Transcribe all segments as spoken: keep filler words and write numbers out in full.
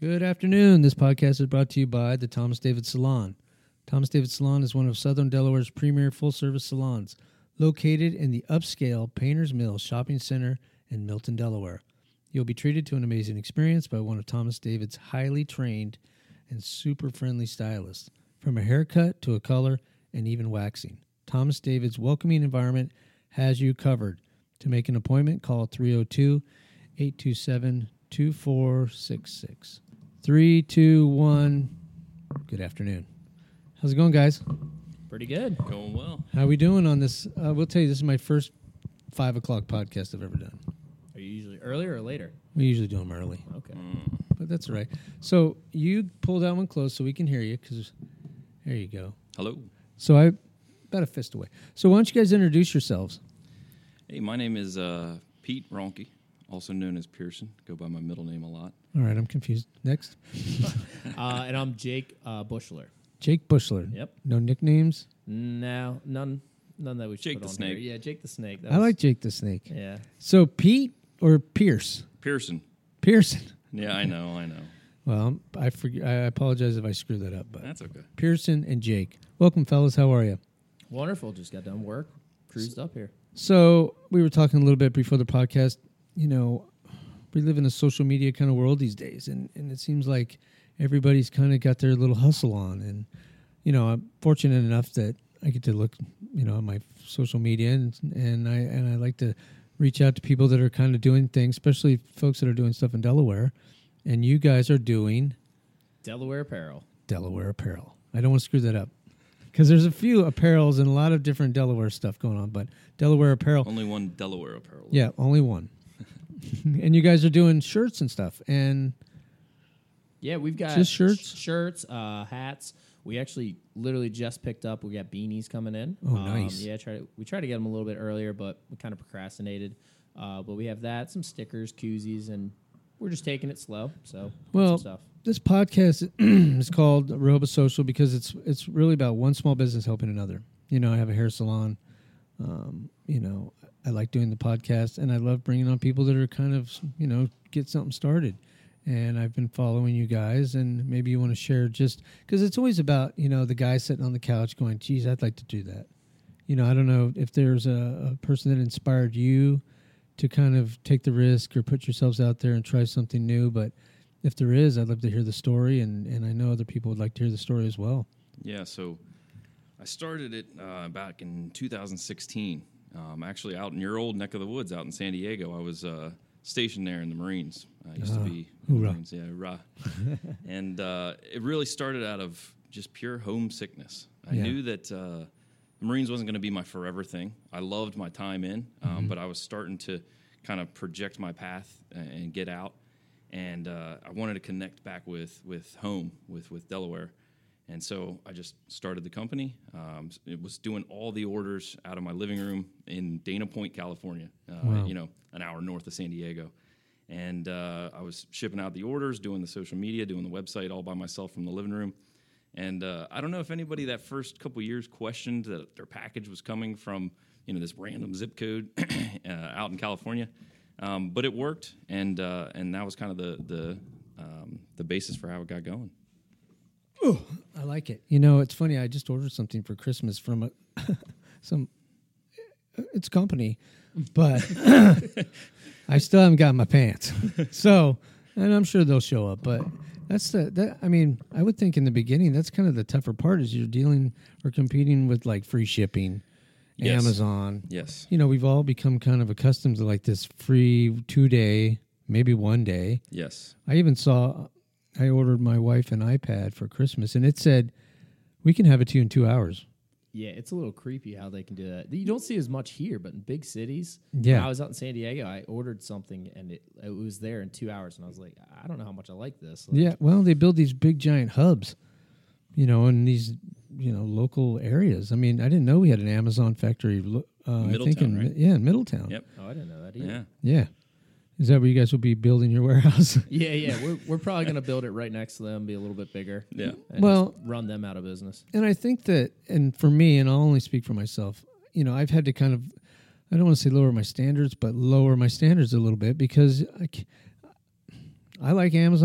Good afternoon. This podcast is brought to you by the Thomas David Salon. Thomas David Salon is one of Southern Delaware's premier full-service salons, located in the upscale Painters Mill Shopping Center in Milton, Delaware. You'll be treated to an amazing experience by one of Thomas David's highly trained and super friendly stylists. From a haircut to a color and even waxing, Thomas David's welcoming environment has you covered. To make an appointment, call three oh two, eight two seven, two four six six. Three, two, one. Good afternoon. How's it going, guys? Pretty good. Going well. How are we doing on this? Uh, we'll tell you, this is my first five o'clock podcast I've ever done. Are you usually earlier or later? We usually do them early. Okay. Mm. But that's all right. So you pull that one close so we can hear you, because there you go. Hello. So I, about a fist away. So why don't you guys introduce yourselves? Hey, my name is uh, Pete Ronke, also known as Pearson. Go by my middle name a lot. All right, I'm confused. Next. uh, and I'm Jake uh, Bushler. Jake Bushler. Yep. No nicknames? No, none, none that we should Jake put the on Snake. here. Yeah, Jake the Snake. That I was- like Jake the Snake. Yeah. So Pete or Pierce? Pearson. Pearson. Yeah, I know, I know. Well, I forg- I apologize if I screw that up, but That's okay. Pearson and Jake. Welcome, fellas. How are you? Wonderful. Just got done work. Cruised up here. So we were talking a little bit before the podcast. You know, we live in a social media kind of world these days, and, and it seems like everybody's kind of got their little hustle on. And, you know, I'm fortunate enough that I get to look, you know, at my social media, and, and I and I like to reach out to people that are kind of doing things, especially folks that are doing stuff in Delaware. And you guys are doing Delaware Apparel. Delaware Apparel. I don't want to screw that up, because there's a few apparels and a lot of different Delaware stuff going on, but Delaware Apparel. Only one Delaware apparel. Yeah, only one. And you guys are doing shirts and stuff. And Yeah, we've got Just shirts? sh- shirts, uh, hats. We actually literally just picked up. We got beanies coming in. Oh, Um, nice. Yeah, try to, we tried to get them a little bit earlier, but we kind of procrastinated. Uh, but we have that, some stickers, koozies, and we're just taking it slow. So, Well, some stuff. this podcast is called Rehoboth Social because it's it's really about one small business helping another. You know, I have a hair salon. Um, you know, I like doing the podcast, and I love bringing on people that are kind of, you know, get something started. And I've been following you guys, and maybe you want to share just because it's always about, you know, the guy sitting on the couch going, geez, I'd like to do that. You know, I don't know if there's a, a person that inspired you to kind of take the risk or put yourselves out there and try something new. But if there is, I'd love to hear the story, and, and I know other people would like to hear the story as well. Yeah, so I started it uh, back in two thousand sixteen. Um, actually, out in your old neck of the woods, out in San Diego. I was uh, stationed there in the Marines. I used Ah, to be in the hoorah. Marines. Yeah, rah. And uh, it really started out of just pure homesickness. I Yeah. knew that uh, the Marines wasn't going to be my forever thing. I loved my time in, um, Mm-hmm. but I was starting to kind of project my path and get out. And uh, I wanted to connect back with, with home, with, with Delaware. And so I just started the company. Um, it was doing all the orders out of my living room in Dana Point, California, uh, Wow. you know, an hour north of San Diego. And uh, I was shipping out the orders, doing the social media, doing the website all by myself from the living room. And uh, I don't know if anybody that first couple years questioned that their package was coming from, you know, this random zip code uh, out in California. Um, but it worked, and uh, and that was kind of the the um, the basis for how it got going. I like it. You know, it's funny. I just ordered something for Christmas from a some. It's a company, but I still haven't got my pants. So, and I'm sure they'll show up. But that's the. That, I mean, I would think in the beginning that's kind of the tougher part is you're dealing or competing with like free shipping, Yes. Amazon. Yes. You know, we've all become kind of accustomed to like this free two day, maybe one day. Yes. I even saw, I ordered my wife an iPad for Christmas, and it said, we can have it to you in two hours. Yeah, it's a little creepy how they can do that. You don't see as much here, but in big cities. Yeah. When I was out in San Diego, I ordered something, and it, it was there in two hours, and I was like, I don't know how much I like this. Like, Yeah, well, they build these big giant hubs, you know, in these, you know, local areas. I mean, I didn't know we had an Amazon factory. lo- Uh, I think in, Middletown, right? Yeah, in Middletown. Yep. Oh, I didn't know that either. Yeah. Yeah. Is that where you guys will be building your warehouse? Yeah, yeah. We're we're probably gonna build it right next to them, be a little bit bigger. Yeah. And Well- just run them out of business. And I think that, and for me, and I'll only speak for myself, you know, I've had to kind of, I don't want to say lower my standards, but lower my standards a little bit because I, c- I like Amazon.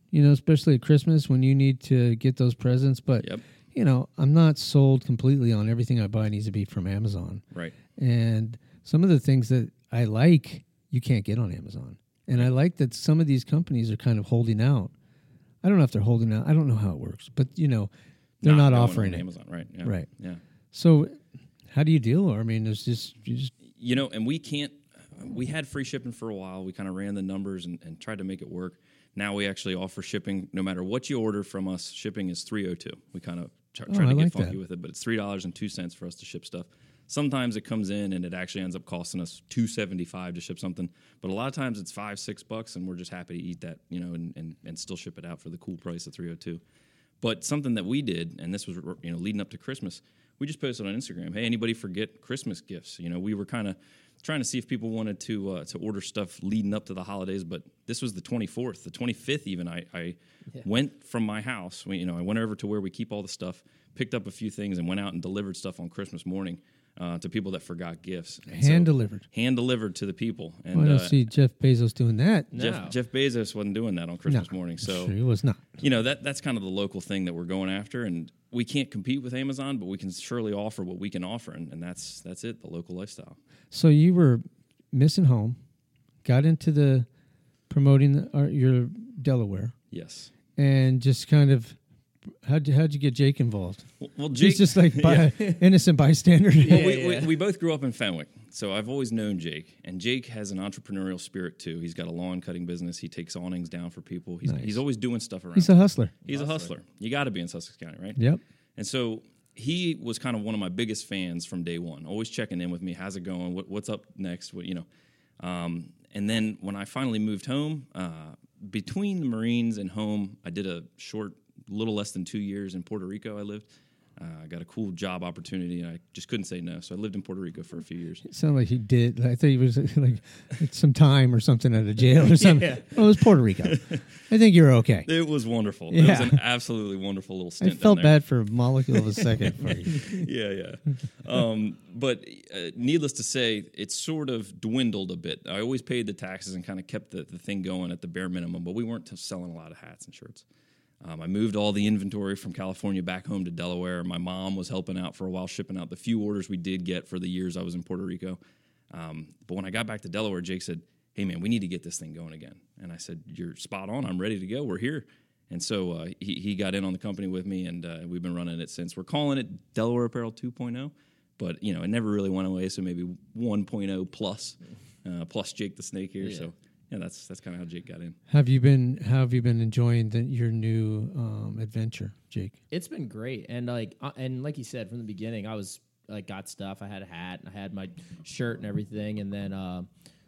you know, especially at Christmas when you need to get those presents. But, Yep. you know, I'm not sold completely on everything I buy needs to be from Amazon. Right. And some of the things that I like, you can't get on Amazon. And I like that some of these companies are kind of holding out. I don't know if they're holding out. I don't know how it works. But, you know, they're not, going offering on it. Amazon, right? Yeah. Right. Yeah. So how do you deal? I mean, there's just, you just You know, and we can't. We had free shipping for a while. We kind of ran the numbers and, and tried to make it work. Now we actually offer shipping. No matter what you order from us, shipping is three oh two. We kind of try, Oh, try I to get like funky that. with it, but it's three dollars and two cents for us to ship stuff. Sometimes it comes in and it actually ends up costing us two seventy-five to ship something, but a lot of times it's five, six bucks, and we're just happy to eat that, you know, and, and, and still ship it out for the cool price of three oh two. But something that we did, and this was, you know, leading up to Christmas, we just posted on Instagram, hey, anybody forget Christmas gifts? You know, we were kind of trying to see if people wanted to uh, to order stuff leading up to the holidays, but this was the twenty-fourth, the twenty-fifth even. I, I Yeah. went from my house, we, you know, I went over to where we keep all the stuff, picked up a few things, and went out and delivered stuff on Christmas morning uh, to people that forgot gifts. And so- hand delivered. hand delivered to the people. And Well, I don't uh, see Jeff Bezos doing that. No. Jeff, Jeff Bezos wasn't doing that on Christmas No, morning. So, he was not. you know, that that's kind of the local thing that we're going after. And we can't compete with Amazon, but we can surely offer what we can offer. And, and that's that's it, the local lifestyle. So you were missing home, got into the promoting the, uh, your Delaware, Yes. and just kind of how'd you, how'd you get Jake involved? Well, well Jake, He's just like by, innocent bystander. Well, Yeah, we, yeah. We, we both grew up in Fenwick, so I've always known Jake. And Jake has an entrepreneurial spirit, too. He's got a lawn cutting business. He takes awnings down for people. He's, Nice. he's always doing stuff around. He's a hustler. He's a hustler. You got to be in Sussex County, right? Yep. And so he was kind of one of my biggest fans from day one, always checking in with me. How's it going? What, what's up next? What, you know. Um, and then when I finally moved home, uh, between the Marines and home, I did a short, little less than two years in Puerto Rico. I lived. Uh, I got a cool job opportunity, and I just couldn't say no. So I lived in Puerto Rico for a few years. It sounded like he did. I thought he was like some time or something at a jail or something. Yeah. Oh, it was Puerto Rico. I think you're okay. It was wonderful. It Yeah. was an absolutely wonderful little I stint. felt down there. bad for a molecule of a second for you. yeah, yeah. Um, but uh, needless to say, it sort of dwindled a bit. I always paid the taxes and kind of kept the, the thing going at the bare minimum, but we weren't t- selling a lot of hats and shirts. Um, I moved all the inventory from California back home to Delaware. My mom was helping out for a while, shipping out the few orders we did get for the years I was in Puerto Rico. Um, but when I got back to Delaware, Jake said, hey, man, we need to get this thing going again. And I said, you're spot on. I'm ready to go. We're here. And so uh, he, he got in on the company with me, and uh, we've been running it since. We're calling it Delaware Apparel two point oh, but, you know, it never really went away, so maybe one point oh plus, uh, plus Jake the Snake here. Yeah. So, yeah, that's that's kind of how Jake got in. Have you been? How have you been enjoying the, your new um, adventure, Jake? It's been great, and like uh, and like you said from the beginning, I was like got stuff. I had a hat, and I had my shirt and everything, and then uh,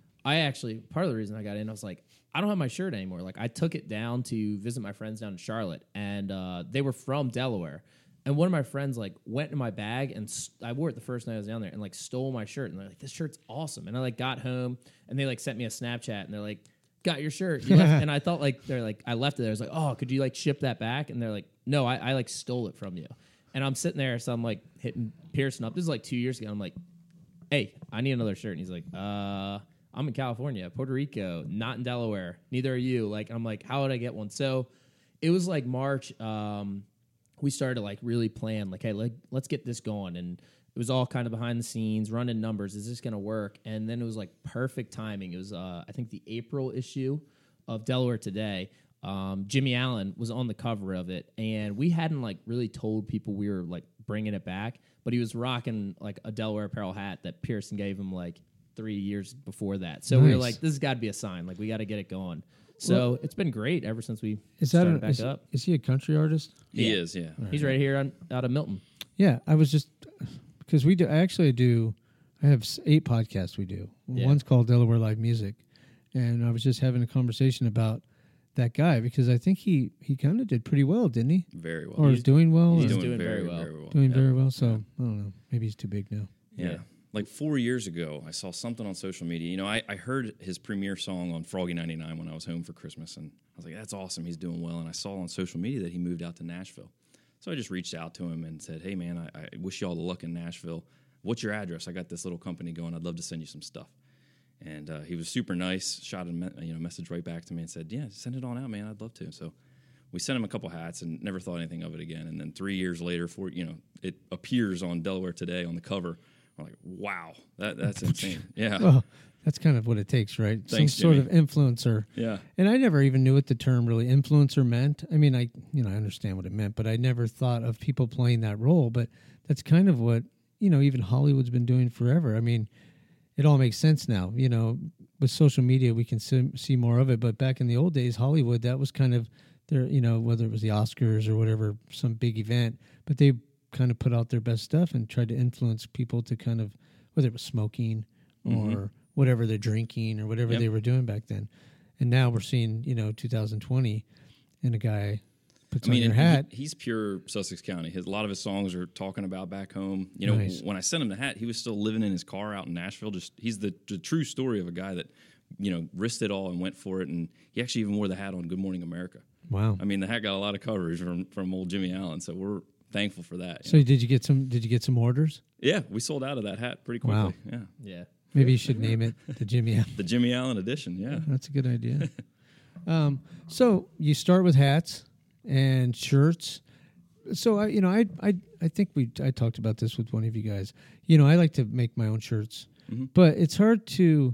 I actually part of the reason I got in, I was like, I don't have my shirt anymore. Like I took it down to visit my friends down in Charlotte, and uh, they were from Delaware. And one of my friends like went in my bag and st- I wore it the first night I was down there and like stole my shirt. And they're like, this shirt's awesome. And I like got home and they like sent me a Snapchat and they're like, got your shirt. You left- and I thought like, they're like, I left it there. I was like, oh, could you like ship that back? And they're like, no, I, I like stole it from you. And I'm sitting there. So I'm like hitting Pearson up. This is like two years ago. I'm like, hey, I need another shirt. And he's like, uh, I'm in California, Puerto Rico, not in Delaware. Neither are you. Like, I'm like, how would I get one? So it was like March. Um, we started to like really plan, like, hey, like, let's get this going. And it was all kind of behind the scenes, running numbers. Is this going to work? And then it was like perfect timing. It was, uh, I think, the April issue of Delaware Today. Um, Jimmy Allen was on the cover of it, and we hadn't like really told people we were like bringing it back, but he was rocking like a Delaware Apparel hat that Pearson gave him like three years before that. So we were Nice. like, this has got to be a sign. Like, we got to get it going. So Well, it's been great ever since we Is that started a, back is, up. is he a country artist? He Yeah. is, yeah. He's right here on, out of Milton. Yeah, I was just because we do. I actually do. I have s- eight podcasts we do. Yeah. One's called Delaware Live Music, and I was just having a conversation about that guy because I think he he kind of did pretty well, didn't he? Very well. Or is doing well. he's or doing very well. doing yeah. very well. So I don't know. Maybe he's too big now. Yeah. Yeah. Like four years ago, I saw something on social media. You know, I, I heard his premiere song on Froggy ninety-nine when I was home for Christmas, and I was like, that's awesome. He's doing well. And I saw on social media that he moved out to Nashville. So I just reached out to him and said, hey, man, I, I wish you all the luck in Nashville. What's your address? I got this little company going. I'd love to send you some stuff. And uh, he was super nice, shot a me- you know, message right back to me and said, yeah, send it on out, man. I'd love to. So we sent him a couple hats and never thought anything of it again. And then three years later, for you know, it appears on Delaware Today on the cover. We're like, wow, that that's insane. Yeah. Well, that's kind of what it takes, right? Thanks, Some sort Jimmy. of influencer. Yeah. And I never even knew what the term really influencer meant. I mean, I you know I understand what it meant, but I never thought of people playing that role. But that's kind of what you know even Hollywood's been doing forever. I mean, it all makes sense now. You know, with social media, we can see, see more of it. But back in the old days, Hollywood, that was kind of their you know whether it was the Oscars or whatever, some big event, but they kind of put out their best stuff and tried to influence people to kind of whether it was smoking or Mm-hmm. whatever they're drinking or whatever Yep. they were doing back then. And now we're seeing, you know, two thousand twenty and a guy puts I mean, on your and hat. He, he's pure Sussex County. His, a lot of his songs are talking about back home. You know, Nice. when I sent him the hat, he was still living in his car out in Nashville. Just he's the, the true story of a guy that, you know, risked it all and went for it. And he actually even wore the hat on Good Morning America. Wow. I mean, the hat got a lot of coverage from from old Jimmy Allen. So we're thankful for that. you So know. did you get some did you get some orders? Yeah, we sold out of that hat pretty quickly. Wow. Yeah, Yeah. Maybe you should name it the Jimmy Allen. the Jimmy Allen edition. Yeah. That's a good idea. um, so you start with hats and shirts. So I, you know, I, I, I think we, I talked about this with one of you guys. You know, I like to make my own shirts, Mm-hmm. but it's hard to.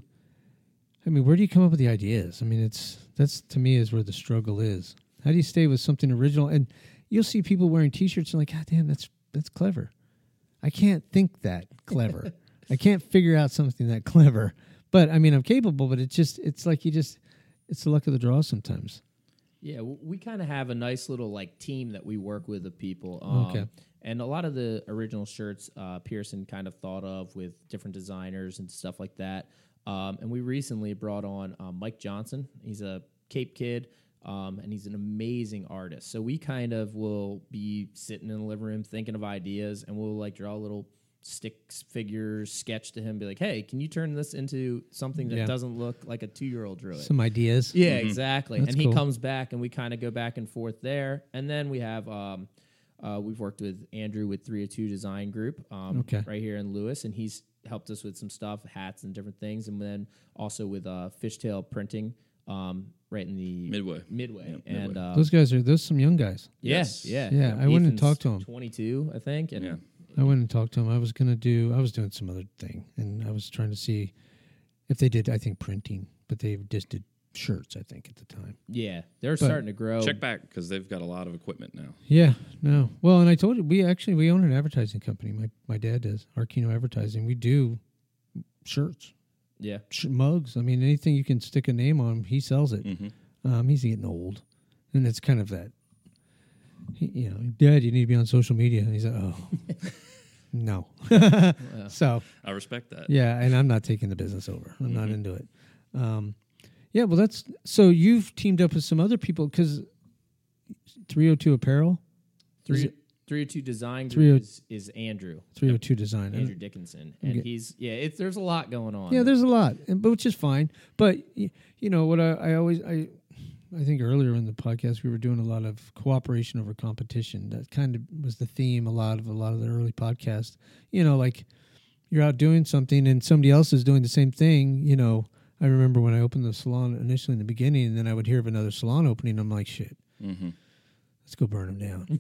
I mean, where do you come up with the ideas? I mean, it's that's to me is where the struggle is. How do you stay with something original? And you'll see people wearing T-shirts and like, God damn, that's that's clever. I can't think that clever. I can't figure out something that clever. But I mean, I'm capable. But it's just, it's like you just, it's the luck of the draw sometimes. Yeah, w- we kind of have a nice little like team that we work with of people. Um, Okay. And a lot of the original shirts uh, Pearson kind of thought of with different designers and stuff like that. Um, and we recently brought on uh, Mike Johnson. He's a Cape kid, um, and he's an amazing artist. So we kind of will be sitting in the living room thinking of ideas, and we'll like draw a little sticks, figures, sketch to him, be like, hey, can you turn this into something that Yeah. doesn't look like a two-year-old drew it? Some ideas. Yeah, exactly. That's and he cool. comes back, and we kind of go back and forth there. And then we have, um, uh, we've worked with Andrew with three oh two Design Group, um, Okay. right here in Lewis, and he's helped us with some stuff, hats and different things. And then also with uh, Fishtail Printing, um, right in the Midway. Midway. Yep, and Midway. uh, Those guys are those some young guys. yeah, Yes. yeah, Yeah, I went and Ethan's talked to him. twenty-two, I think. And Yeah. I went and talked to them. I was gonna do. I was doing some other thing, and I was trying to see if they did. I think printing, but they just did shirts. I think at the time. yeah, they're starting to grow. Check back because they've got a lot of equipment now. Yeah, no. Well, and I told you we actually we own an advertising company. My my dad does Arquino Advertising. We do shirts, Yeah, sh- mugs. I mean, anything you can stick a name on, he sells it. Mm-hmm. Um, he's getting old, and it's kind of that. He, you know, Dad, you need to be on social media. And he's like, oh, no. So I respect that. yeah, and I'm not taking the business over. I'm not Mhm. into it. Um, yeah, well, that's so you've teamed up with some other people because three oh two Apparel, Is three it- three oh two Design three oh Group is, is Andrew. three oh two Design. Andrew Dickinson, and Okay. he's yeah. It's there's a lot going on. Yeah, there's a lot, and, but which is fine. But y- you know what? I, I always I I think earlier in the podcast we were doing a lot of cooperation over competition. That kind of was the theme a lot of a lot of the early podcasts. You know, like you're out doing something and somebody else is doing the same thing. You know, I remember when I opened the salon initially in the beginning, and then I would hear of another salon opening. I'm like, shit. Mm-hmm. Let's go burn them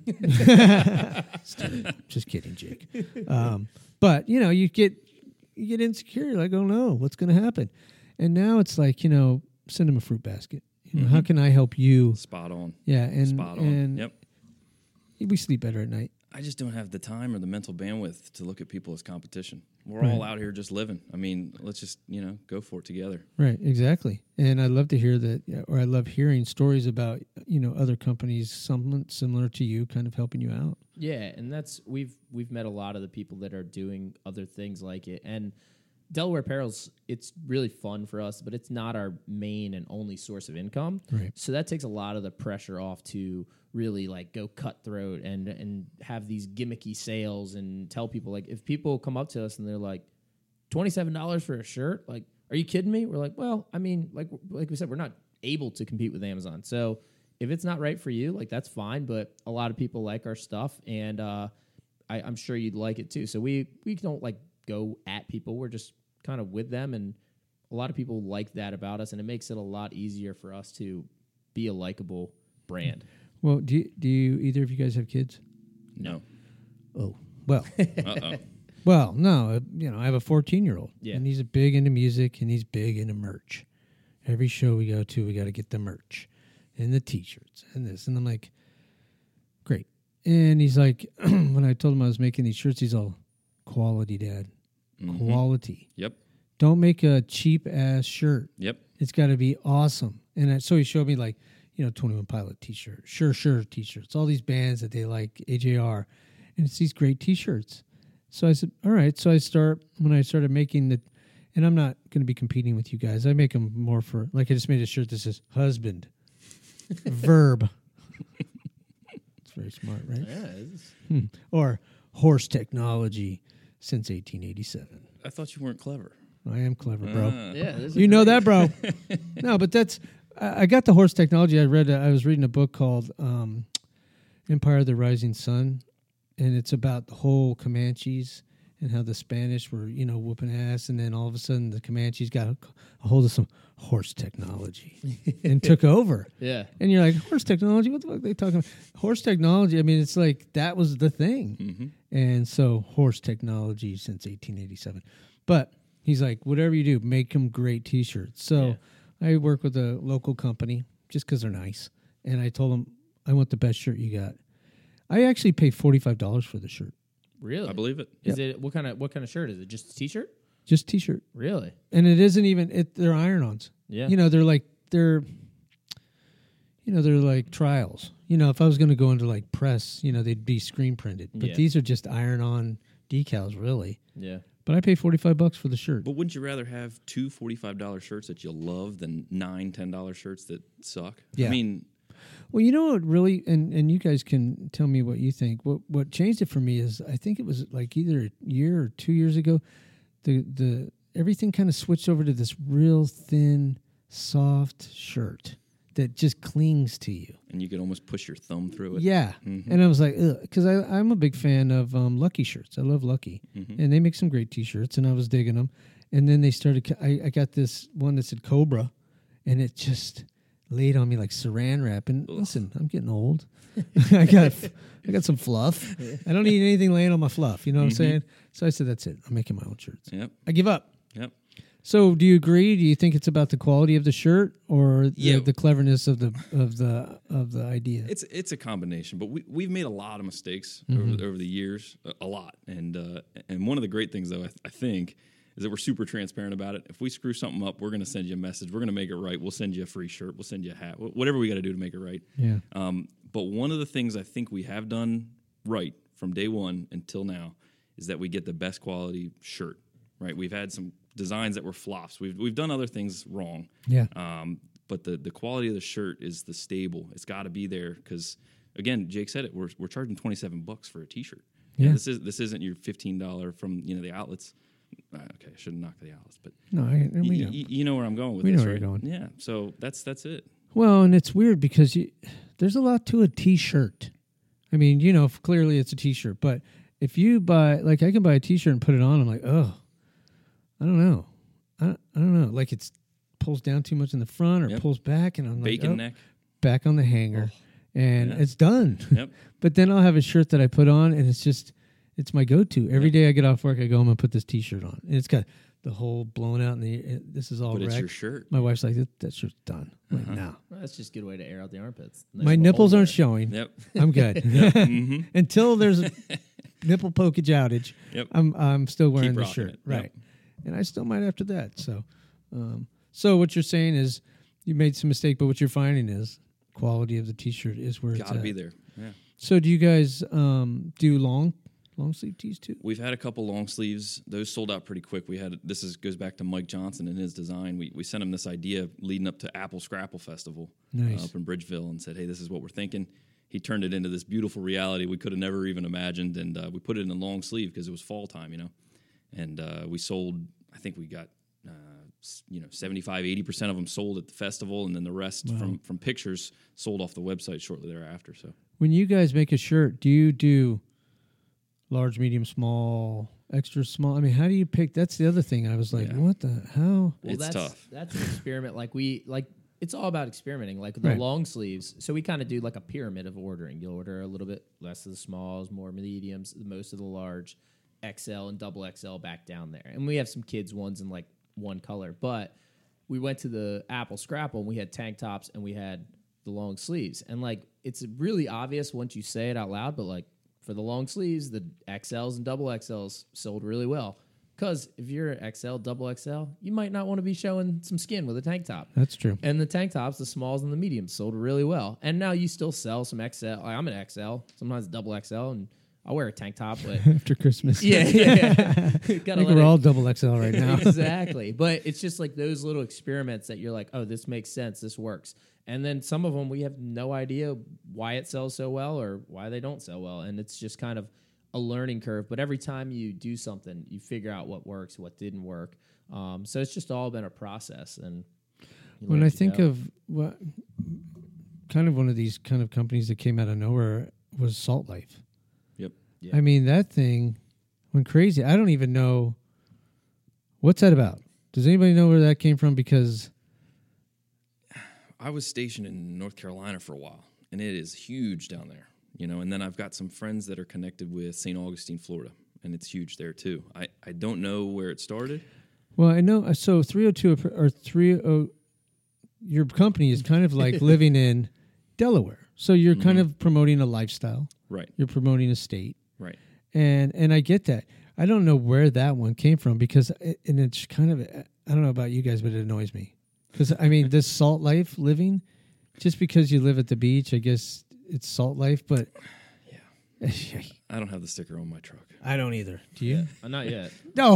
down. Just- Just kidding, Jake. Um, but you know, you get you get insecure. You're like, oh no, what's going to happen? And now it's like, you know, send them a fruit basket. You know, how can I help you? Spot on. Yeah, and Spot on. and Yep. we sleep better at night. I just don't have the time or the mental bandwidth to look at people as competition. We're Right. all out here just living. I mean, let's just, you know, go for it together. Right, exactly. And I love to hear that, yeah, or I love hearing stories about, you know, other companies, something similar to you, kind of helping you out. Yeah, and that's we've we've met a lot of the people that are doing other things like it. And Delaware Apparel's it's really fun for us, but it's not our main and only source of income. Right. So that takes a lot of the pressure off to really like go cutthroat and and have these gimmicky sales and tell people like if people come up to us and they're like twenty-seven dollars for a shirt, like are you kidding me? We're like, well, I mean, like like we said, we're not able to compete with Amazon. So if it's not right for you, like that's fine. But a lot of people like our stuff, and uh, I, I'm sure you'd like it too. So we we don't like go at people. We're just kind of with them, and a lot of people like that about us, and it makes it a lot easier for us to be a likable brand. Well, do you, do you either of you guys have kids? No. Oh, well, Uh-oh. well, no. uh, You know, I have a fourteen-year-old, Yeah. and he's big into music, and he's big into merch. Every show we go to, we got to get the merch and the T-shirts and this, and I'm like, great. And he's like, when I told him I was making these shirts, he's all, quality, Dad, Mhm. quality. Yep. Don't make a cheap ass shirt. Yep. It's got to be awesome. And I, so he showed me like, you know, twenty-one Pilot T-shirt, Sure Sure T-shirts, all these bands that they like, A J R, and it's these great T-shirts. So I said, all right. So I start, when I started making the, and I'm not going to be competing with you guys. I make them more for, like I just made a shirt that says husband, verb. It's very smart, right? Yeah, it's- Hmm. Or horse technology since eighteen eighty-seven. I thought you weren't clever. I am clever, bro. Uh, yeah. this is You know great. that, bro. No, but that's, I I got the horse technology. I read, I was reading a book called um, Empire of the Rising Sun, and it's about the whole Comanches and how the Spanish were, you know, whooping ass, and then all of a sudden the Comanches got a, a hold of some horse technology and took over. Yeah. And you're like, horse technology? What the fuck are they talking about? Horse technology, I mean, it's like that was the thing. Mm-hmm. And so horse technology since eighteen eighty-seven. But he's like, whatever you do, make them great T-shirts. So I work with a local company just because they're nice. And I told them, I want the best shirt you got. I actually pay forty-five dollars for the shirt. Really? I believe it. Is it what kind of what kind of shirt is it? Just a T-shirt? Just T-shirt. Really? And it isn't even, it. they're iron-ons. Yeah. You know, they're like, they're, you know, they're like trials. You know, if I was going to go into like press, you know, they'd be screen printed. But Yeah. these are just iron-on decals, really. Yeah. But I pay forty-five bucks for the shirt. But wouldn't you rather have two forty-five dollars shirts that you love than nine ten dollars shirts that suck? Yeah. I mean, Well, you know what really, and, and you guys can tell me what you think. What what changed it for me is I think it was like either a year or two years ago, the the everything kind of switched over to this real thin, soft shirt that just clings to you. and you could almost push your thumb through it. Yeah, Mhm. and I was like, because I I'm a big fan of um, Lucky shirts. I love Lucky, Mhm. and they make some great T-shirts, and I was digging them. And then they started. ca- I, I got this one that said Cobra, and it just laid on me like saran wrap. And listen, I'm getting old. I got I got some fluff. I don't need anything laying on my fluff. You know what I'm saying? So I said, that's it. I'm making my own shirts. Yep. I give up. Yep. So do you agree? Do you think it's about the quality of the shirt or the, Yeah. the cleverness of the of the of the idea? It's it's a combination, but we we've made a lot of mistakes Mm-hmm. over over the years, a, a lot. And uh, and one of the great things though, I, th- I think, is that we're super transparent about it. If we screw something up, we're going to send you a message. We're going to make it right. We'll send you a free shirt. We'll send you a hat. Wh- Whatever we got to do to make it right. Yeah. Um, but one of the things I think we have done right from day one until now is that we get the best quality shirt. Right? We've had some designs that were flops. We've we've done other things wrong. Yeah. Um, but the the quality of the shirt is the stable. It's got to be there because again, Jake said it. We're we're charging twenty seven bucks for a T-shirt. Yeah. And this is this isn't your fifteen dollar from you know the outlets. Uh, okay, I shouldn't knock the outlets, but No, I, y- we y- know. y- you know where I'm going with We this, know where right? you're going. Yeah. So that's that's it. Well, and it's weird because you, there's a lot to a T-shirt. I mean, you know, clearly it's a T-shirt, but if you buy, like, I can buy a T-shirt and put it on, I'm like, oh, I don't know, I, I don't know, like it's pulls down too much in the front or Yep. pulls back, and I'm like, Bacon oh, neck. back on the hanger, and Yeah. it's done. Yep. But then I'll have a shirt that I put on, and it's just, it's my go-to. Every day I get off work, I go home and put this T-shirt on, and it's got the whole blown out, and the it, this is all But it's wrecked. your shirt. My wife's like, that, that shirt's done. I'm like, Uh-huh. no. Well, that's just a good way to air out the armpits. Nice My little nipples hole aren't there. showing. Yep. I'm good. hmm Until there's a nipple pokage outage, Yep. I'm I'm still wearing Keep the rocking shirt. it. Yep. Right. And I still might after that. So um, so what you're saying is you made some mistake, but what you're finding is quality of the T-shirt is where Got it's to at. be there. Yeah. So do you guys um, do long long sleeve tees too? We've had a couple long sleeves. Those sold out pretty quick. We had this is goes back to Mike Johnson and his design. We we sent him this idea leading up to Apple Scrapple Festival Nice. uh, up in Bridgeville and said, "Hey, this is what we're thinking." He turned it into this beautiful reality we could have never even imagined, and uh, we put it in a long sleeve because it was fall time, you know. And uh, we sold. I think we got uh, s- you know seventy-five, eighty percent of them sold at the festival, and then the rest Wow. from from pictures sold off the website shortly thereafter. So When you guys make a shirt, do you do large, medium, small, extra small. I mean, how do you pick? That's the other thing. I was like, Yeah. what the how? Well, It's that's, tough. That's an experiment. Like we like it's all about experimenting. Like the Right. long sleeves. So we kind of do like a pyramid of ordering. You'll order a little bit less of the smalls, more mediums, most of the large, X L and double X L back down there. And we have some kids ones in like one color. But we went to the Apple Scrapple and we had tank tops and we had the long sleeves. And like it's really obvious once you say it out loud, but like for the long sleeves, the X Ls and double X Ls sold really well. Because if you're X L, double X L, you might not want to be showing some skin with a tank top. That's true. And the tank tops, the smalls and the mediums, sold really well. And now you still sell some X L. Like I'm an X L, sometimes double X L, and I'll wear a tank top. But After Christmas. yeah, yeah, yeah. I Gotta think let we're it- all double X L right now. exactly. But it's just like those little experiments that you're like, oh, this makes sense. This works. And then some of them we have no idea why it sells so well or why they don't sell well. And it's just kind of a learning curve. But every time you do something, you figure out what works, what didn't work. Um, so it's just all been a process. And you When learn I as you think go. of what kind of one of these kind of companies that came out of nowhere was Salt Life. Yep. Yeah. I mean, that thing went crazy. I don't even know what's that about. Does anybody know where that came from? Because I was stationed in North Carolina for a while, and it is huge down there, you know. And then I've got some friends that are connected with Saint Augustine, Florida, and it's huge there too. I, I don't know where it started. well, I know. So three oh two or three oh, your company is kind of like living in Delaware. So you're kind of promoting a lifestyle. Right, You're promoting a state. right. And and I get that. I don't know where that one came from because it, and it's kind of I don't know about you guys, but it annoys me because I mean this salt life living, just because you live at the beach, I guess it's salt life. But Yeah. I don't have the sticker on my truck. I don't either. Do you? Uh, not yet. No.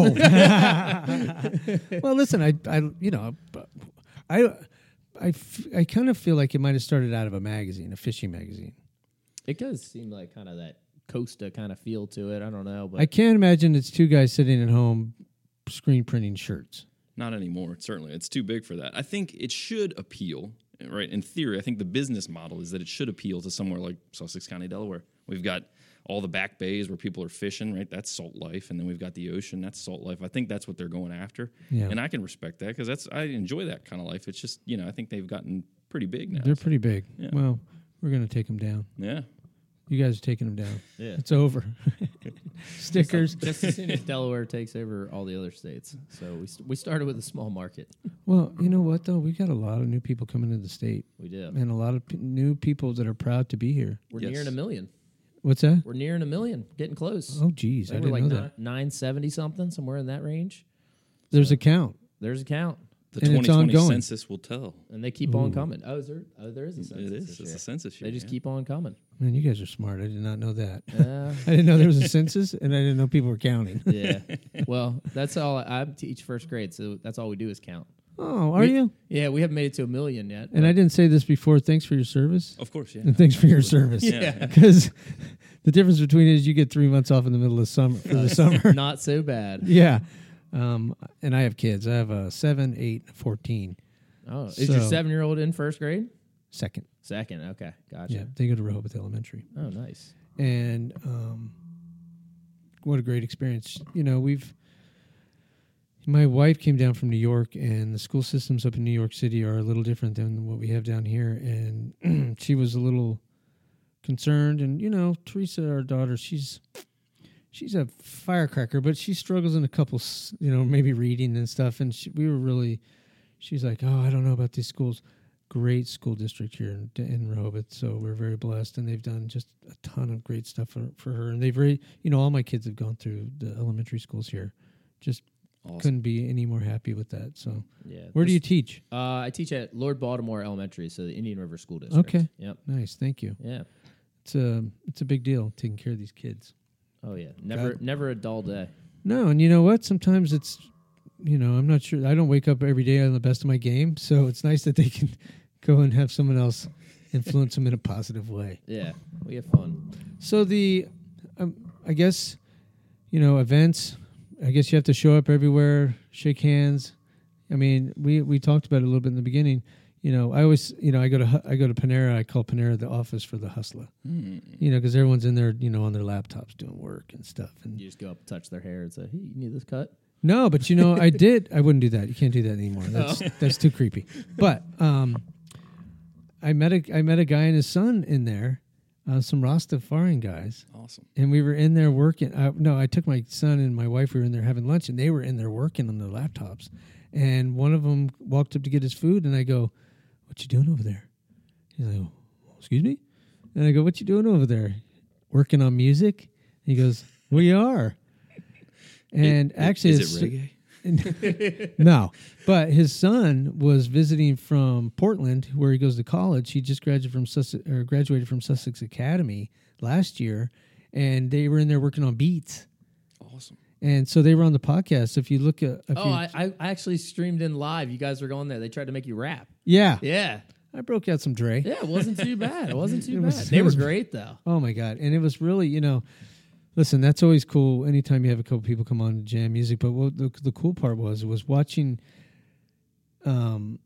Well, listen, I I you know I I f- I kind of feel like it might have started out of a magazine, a fishing magazine. It does seem like kind of that Costa kind of feel to it. I don't know. But I can't imagine it's two guys sitting at home screen printing shirts. Not anymore. Certainly, it's too big for that. I think it should appeal, right? In theory, I think the business model is that it should appeal to somewhere like Sussex County, Delaware. We've got all the back bays where people are fishing, right? That's salt life, and then we've got the ocean. That's salt life. I think that's what they're going after, Yeah. and I can respect that because that's I enjoy that kind of life. It's just you know I think they've gotten pretty big now. They're pretty big. Yeah. Well, we're going to take them down. yeah. You guys are taking them down. yeah. It's over. Stickers. Just as soon as Delaware takes over all the other states. So we st- we started with a small market. Well, you know what, though? We got a lot of new people coming into the state We did. and a lot of p- new people that are proud to be here. We're Yes. nearing a million. What's that? We're nearing a million. Getting close. Oh, geez. I, I think didn't we're like know ni- that. nine seventy something, somewhere in that range. There's a count. There's a count, The And it's twenty twenty ongoing. census will tell. and they keep on coming. Oh, is there? Oh, there is a census. It is. this It's year. a census year. They just yeah. keep on coming. Man, you guys are smart. I did not know that. Uh, I didn't know there was a census, and I didn't know people were counting. yeah. Well, that's all. I teach first grade, so that's all we do is count. Oh, are We- you? Yeah, we haven't made it to a million yet. And I didn't say this before. Thanks for your service. Of course, yeah. And thanks for your service. Yeah. Because the difference between it is you get three months off in the middle of summer for the summer. not so bad. Yeah. Um, and I have kids. I have a seven, eight, fourteen. Oh, is your So- seven-year-old in first grade? Second. Second. Okay, gotcha. Yeah. They go to Rehoboth Elementary. Oh, nice. And um, what a great experience. You know, we've, my wife came down from New York, and the school systems up in New York City are a little different than what we have down here. And she was a little concerned. And, you know, Teresa, our daughter, she's, she's a firecracker, but she struggles in a couple, s- you know, maybe reading and stuff. And she, we were really, she's like, oh, I don't know about these schools. Great school district here in, in Rehoboth, so we're very blessed, and they've done just a ton of great stuff for, for her. And they've really, you know, all my kids have gone through the elementary schools here. Just Awesome. couldn't be any more happy with that. So, Yeah. where do you This- teach? Uh, I teach at Lord Baltimore Elementary, so the Indian River School District. Okay. Yep. Nice, thank you. Yeah. It's a it's a big deal taking care of these kids. Oh yeah. Never God. never a dull day. No, and you know what? Sometimes it's, you know, I'm not sure. I don't wake up every day on the best of my game, so it's nice that they can go and have someone else influence them in a positive way. Yeah. We have fun. So the, um, I guess, you know, events. I guess you have to show up everywhere, shake hands. I mean, we we talked about it a little bit in the beginning. you know, I always, you know, I go to Hu- I go to Panera. I call Panera the office for the hustler. Mm. You know, because everyone's in there, you know, on their laptops doing work and stuff. And You just go up, touch their hair, and say, "Hey, you need this cut?" no, but you know, I did. I wouldn't do that. You can't do that anymore. That's that's too creepy. But um, I met a I met a guy and his son in there, uh, some Rastafarian guys, Awesome. and we were in there working. Uh, no, I took my son and my wife. We were in there having lunch, and they were in there working on their laptops. And one of them walked up to get his food, and I go, "What you doing over there?" He's like, oh, "Excuse me," and I go, "What you doing over there? Working on music?" And he goes, "We are." And It- actually, is it's- it reggae? no, but his son was visiting from Portland, where he goes to college. He just graduated from Sussex, or graduated from Sussex Academy last year, and they were in there working on beats. Awesome. And so they were on the podcast. If you look at, if Oh, you, I, I I actually streamed in live. You guys were going there. They tried to make you rap. yeah, Yeah, I broke out some Dre. yeah. It wasn't too bad. It wasn't too It bad. was- they it were was- great though. Oh my god! And it was really, you know, listen, that's always cool. Anytime you have a couple people come on to jam music, but what the, the cool part was was watching. Um,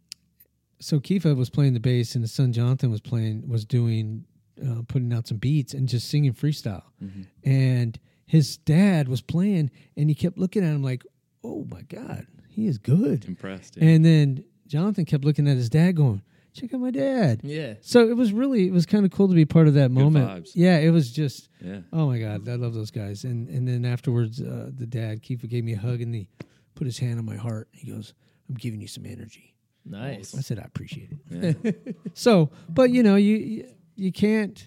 so Kifa was playing the bass, and his son Jonathan was playing, was doing, uh, putting out some beats and just singing freestyle. Mhm. And his dad was playing, and he kept looking at him like, "Oh my god, he is good." Impressed. Yeah. And then Jonathan kept looking at his dad, going, "Check out my dad." Yeah. So it was really, it was kind of cool to be part of that moment. vibes. Yeah, it was just, yeah. oh my god, I love those guys. And and then afterwards, uh, the dad Kifa gave me a hug and he put his hand on my heart. He goes, "I'm giving you some energy." Nice. I said, "I appreciate it." Yeah. So, but you know, you you, you can't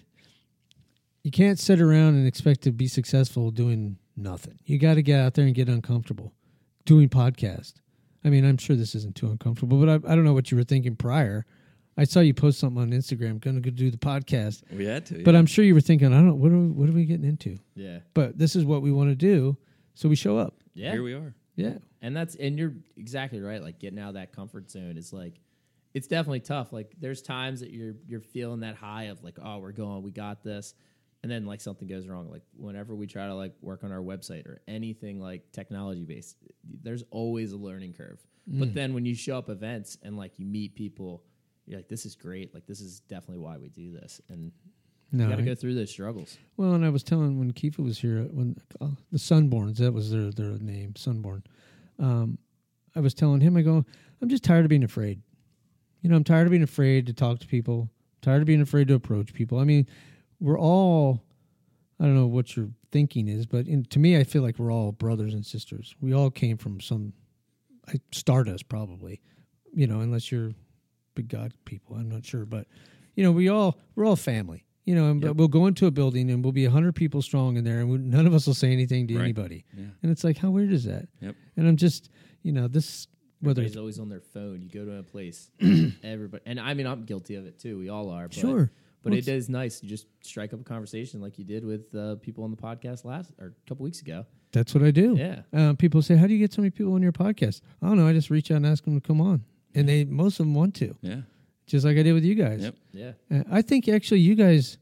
you can't sit around and expect to be successful doing nothing. You got to get out there and get uncomfortable doing podcast. I mean, I'm sure this isn't too uncomfortable, but I, I don't know what you were thinking prior. I saw you post something on Instagram, going to go do the podcast, We had to. but yeah. I'm sure you were thinking, I don't know, what are we, what are we getting into? Yeah. But this is what we want to do, so we show up. Yeah. Here we are. Yeah, And that's and you're exactly right. Like getting out of that comfort zone is like it's definitely tough. Like there's times that you're you're feeling that high of like, oh, we're going, we got this. And then like something goes wrong. Like whenever we try to like work on our website or anything like technology based, there's always a learning curve. Mm. But then when you show up events and like you meet people, you're like, this is great. Like this is definitely why we do this. And no. you gotta I- go through those struggles. Well, and I was telling when Kifa was here, when oh, the Sunborns, that was their their name, Sunborn. Um, I was telling him, I go, I'm just tired of being afraid. You know, I'm tired of being afraid to talk to people. Tired of being afraid to approach people. I mean, we're all, I don't know what your thinking is, but in, to me, I feel like we're all brothers and sisters. We all came from some, I Stardust probably, you know, unless you're big God people. I'm not sure, but you know, we all we're all family. You know, and Yep. we'll go into a building and we'll be a hundred people strong in there, and we, none of us will say anything to Right. anybody. Yeah. And it's like, how weird is that? Yep. And I'm just, you know, this whether Everybody's it's always on their phone. You go to a place, everybody, and I mean, I'm guilty of it too. We all are. But, sure, But Well, it is nice. You just strike up a conversation like you did with uh, people on the podcast last or a couple weeks ago. that's what I do. Yeah. Uh, people say, how do you get so many people on your podcast? I don't know. I just reach out and ask them to come on, and they most of them want to, Yeah. just like I did with you guys. Yep. Yeah. Uh, I think actually you guys,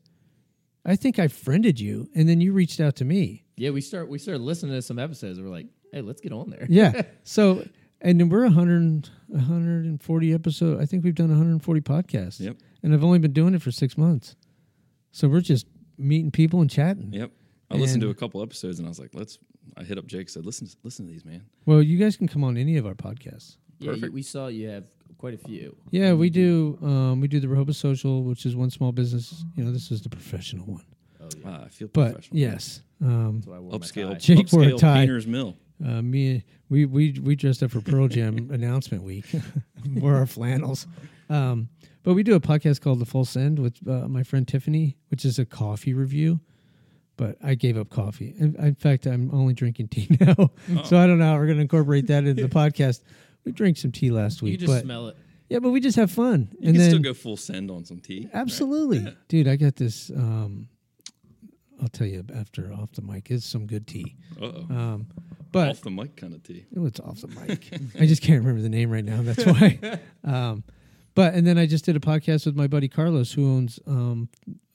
I think I friended you, and then you reached out to me. Yeah. We start. We started listening to some episodes. And we're like, hey, let's get on there. Yeah. So, and then we're one hundred, one hundred forty episodes. I think we've done one hundred forty podcasts. Yep. And I've only been doing it for six months. So we're just meeting people and chatting. Yep. I listened to And- a couple episodes and I was like, let's. I hit up Jake, said, listen, listen to these, man. Well, you guys can come on any of our podcasts. Yeah. You, Perfect. we saw you have quite a few. Yeah, we do. Um, we do the Rehoboth Social, which is one small business. You know, this is the professional one. Oh yeah. Ah, I feel But professional. yes, um, That's why I wore my Upscale, tie. Jake wore a upscale tie. Painter's Mill. uh, me, we we we dressed up for Pearl Jam announcement week. Wore our flannels. Um, but we do a podcast called The Full Send with uh, my friend Tiffany, which is a coffee review. But I gave up coffee. In, in fact, I'm only drinking tea now. So I don't know how we're going to incorporate that into the podcast. We drank some tea last You week. can just but smell it. yeah, but we just have fun. You and can then, still go full send on some tea. right? absolutely. Dude, I got this. Um, I'll tell you after off the mic. It's some good tea. Uh-oh. Um, but Off the mic kind of tea. oh, it's off the mic. I just can't remember the name right now. That's why. Um, but and then I just did a podcast with my buddy Carlos, who owns um,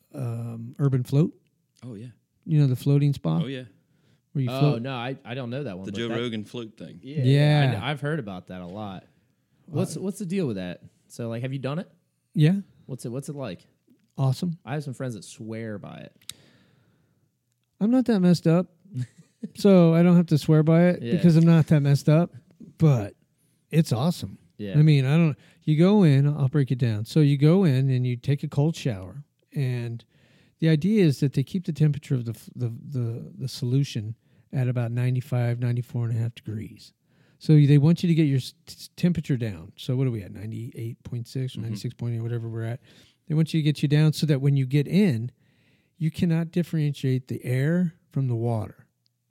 um, Urban Float. Oh, yeah. You know the floating spa Oh, yeah. where you Oh float. no, I, I don't know that one. The but Joe that- Rogan float thing. Yeah. Yeah. I, I've heard about that a lot. What's what's the deal with that? So, like, have you done it? Yeah, What's it? What's it like? awesome. I have some friends that swear by it. I'm not that messed up, so I don't have to swear by it Yeah. because I'm not that messed up. But it's awesome. Yeah. I mean, I don't. You go in. I'll break it down. So you go in and you take a cold shower, and the idea is that they keep the temperature of the f- the the, the solution at about ninety-five, ninety-four and a half degrees. So they want you to get your s- t- temperature down. So what are we at? ninety-eight point six or ninety-six point eight, whatever we're at. They want you to get you down so that when you get in, you cannot differentiate the air from the water.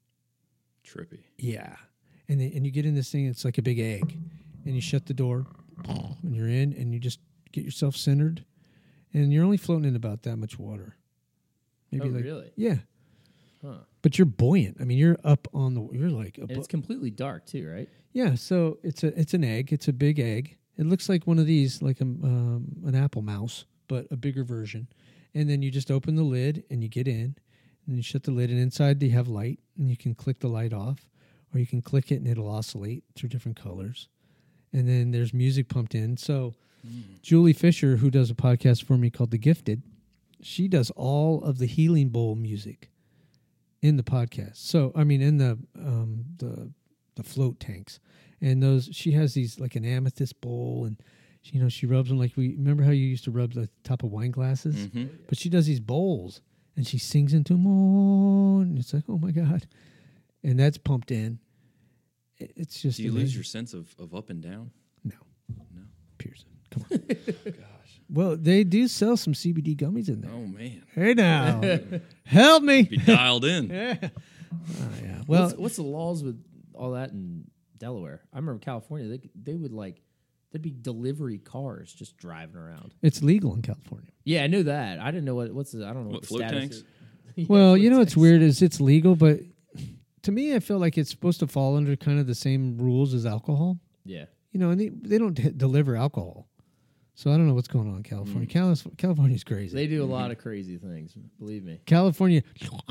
Trippy. Yeah. And they, and you get in this thing, it's like a big egg. And you shut the door, and you're in, and you just get yourself centered. And you're only floating in about that much water. Oh, like, really? Yeah. Huh. But you're buoyant. I mean, you're up on the, you're like, And abo- it's completely dark too, right? yeah. So it's a, it's an egg. It's a big egg. It looks like one of these, like a, um, an apple mouse, but a bigger version. And then you just open the lid and you get in, and you shut the lid, and inside they have light, and you can click the light off, or you can click it and it'll oscillate through different colors. And then there's music pumped in. So mm. Julie Fisher, who does a podcast for me called The Gifted, she does all of the Healing Bowl music in the podcast. So I mean, in the um, the the float tanks, and those she has these like an amethyst bowl, and she, you know she rubs them like we remember how you used to rub the top of wine glasses, Mm-hmm. but she does these bowls and she sings into them, oh, and it's like, oh my god, and that's pumped in. It, it's just Do you amazing. lose your sense of, of up and down? No, No. Pearson, come on. Gosh. Well, they do sell some C B D gummies in there. Oh man. Hey now, help me. Be dialed in. Yeah. Oh, yeah. Well, what's, what's the laws with all that in Delaware? I remember California. They they would like there'd be delivery cars just driving around. it's legal in California. Yeah, I knew that. I didn't know what what's the, I don't know what, What, the float status tanks? is. Yeah, Well, you float know what's tanks. weird is it's legal, but to me, I feel like it's supposed to fall under kind of the same rules as alcohol. Yeah. You know, and they they don't d- deliver alcohol, so I don't know what's going on in California. Calis- California's crazy. They do a lot of crazy things, believe me. California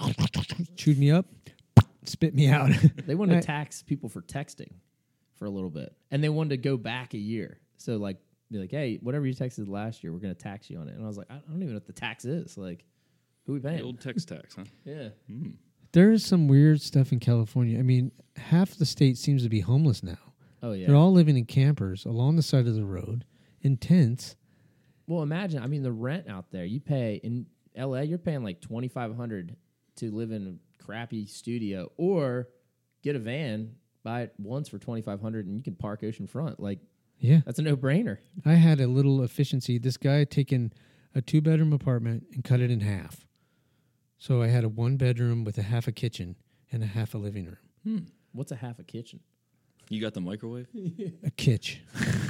chewed me up, spit me out. They wanted I- to tax people for texting for a little bit. And they wanted to go back a year. So like be like, hey, whatever you texted last year, we're gonna tax you on it. And I was like, I don't even know what the tax is. Like, who we The paying? old text tax, huh? Yeah. There is some weird stuff in California. I mean, half the state seems to be homeless now. Oh yeah. They're all living in campers along the side of the road in tents. Well, imagine. I mean, the rent out there. You pay in L A. You're paying like twenty five hundred to live in a crappy studio, or get a van, buy it once for twenty five hundred, and you can park oceanfront. Like Yeah. that's a no brainer. I had a little efficiency. This guy had taken a two bedroom apartment and cut it in half. So I had a one bedroom with a half a kitchen and a half a living room. What's a half a kitchen? You got the microwave? A kitch.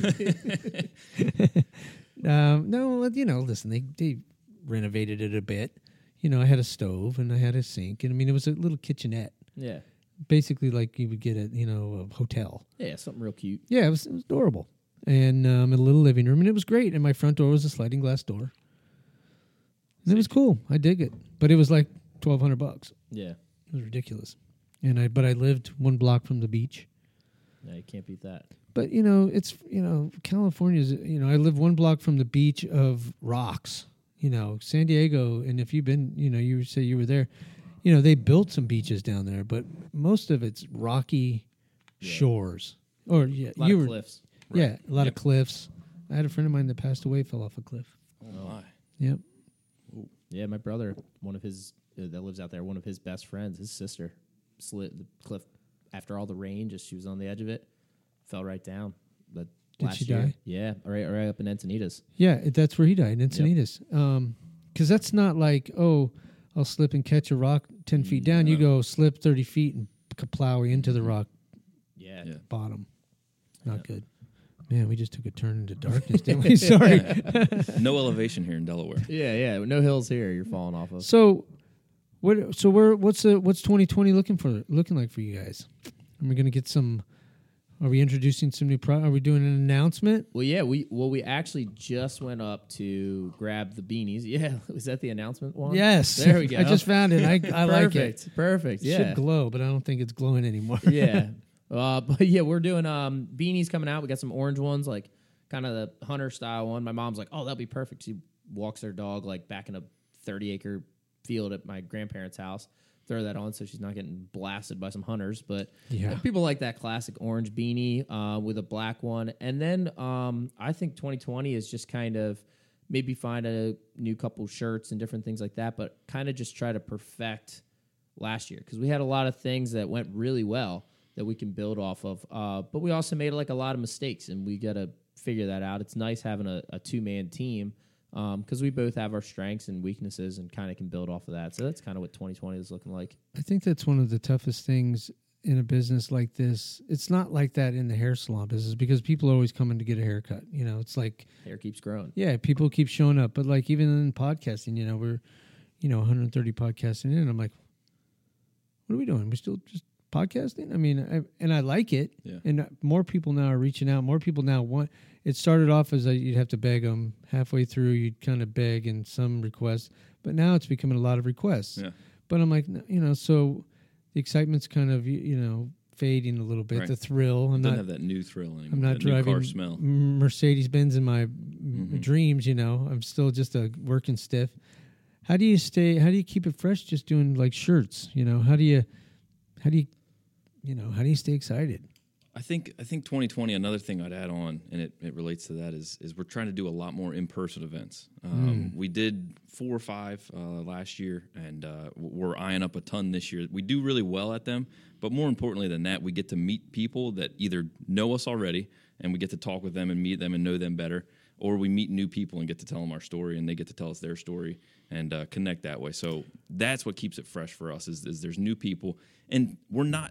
um, no, you know, listen, they, they renovated it a bit. You know, I had a stove and I had a sink. And I mean, it was a little kitchenette. Yeah. Basically like you would get at, you know, a hotel. Yeah, something real cute. Yeah, it was, it was adorable. And um, a little living room. And it was great. And my front door was a sliding glass door. And it was cool. I dig it. But it was like twelve hundred bucks. Yeah. It was ridiculous. And I, but I lived one block from the beach. No, you can't beat that. But, you know, it's, you know, California's, you know, I live one block from the beach of rocks, you know, San Diego. And if you've been, you know, you say you were there, you know, they built some beaches down there, but most of it's rocky Yeah. shores. Or, yeah, A lot you of were, cliffs. yeah, a lot Yep. of cliffs. I had a friend of mine that passed away, fell off a cliff. Oh my. Yep. Yeah, my brother, one of his uh, that lives out there, one of his best friends, his sister, slid the cliff after all the rain. Just she was on the edge of it, fell right down. But Did last she year, die? Yeah, right, right up in Encinitas. Yeah, it- that's where he died, in Encinitas. Um, because that's not like, oh, I'll slip and catch a rock ten feet down. You go slip thirty feet and plow into the rock Yeah, Yeah. bottom. Not good. Man, we just took a turn into darkness, didn't we? Sorry. No elevation here in Delaware. yeah, yeah. No hills here. You're falling off of. So, what? So, where? What's the? What's twenty twenty looking for? Looking like for you guys? Are we going to get some? Are we introducing some new pro? Are we doing an announcement? Well, yeah, we well we actually just went up to grab the beanies. Yeah, was that the announcement one? Yes. there we go. I just found it. I I like it. Perfect, perfect. It Yeah, should glow, but I don't think it's glowing anymore. yeah. Uh, but yeah, we're doing um beanies coming out. We got some orange ones, like kind of the hunter style one. My mom's like, oh, that'll be perfect. She walks her dog like back in a thirty acre field at my grandparents' house. Throw that on so she's not getting blasted by some hunters. But Yeah. people like that classic orange beanie uh, with a black one. And then um, I think twenty twenty is just kind of maybe find a new couple shirts and different things like that, but kind of just try to perfect last year because we had a lot of things that went really well that we can build off of. Uh, but we also made like a lot of mistakes, and we got to figure that out. It's nice having a, a two-man team because um, we both have our strengths and weaknesses and kind of can build off of that. So that's kind of what twenty twenty is looking like. I think that's one of the toughest things in a business like this. It's not like that in the hair salon business because people are always coming to get a haircut. You know, it's like, Hair keeps growing. yeah, people keep showing up. But like even in podcasting, you know, we're, you know, one hundred thirty podcasting in. And I'm like, what are we doing? We still just podcasting? I mean, I, and I like it. Yeah. And more people now are reaching out. More people now want. It started off as a, you'd have to beg them. Halfway through, you'd kind of beg and some requests. But now it's becoming a lot of requests. Yeah. But I'm like, you know, so the excitement's kind of, you, you know, fading a little bit. Right. The thrill. I'm Doesn't not. have that new thrill anymore. I'm not that new driving car smell. Mercedes Benz in my Mm-hmm. m- dreams. You know, I'm still just a working stiff. How do you stay? How do you keep it fresh? Just doing like shirts. You know, how do you, how do you, you know, how do you stay excited? I think I think twenty twenty. Another thing I'd add on, and it, it relates to that, is is we're trying to do a lot more in person events. Um, We did four or five uh, last year, and uh, we're eyeing up a ton this year. We do really well at them, but more importantly than that, we get to meet people that either know us already, and we get to talk with them and meet them and know them better, or we meet new people and get to tell them our story, and they get to tell us their story and uh, connect that way. So that's what keeps it fresh for us. Is, is there's new people, and we're not.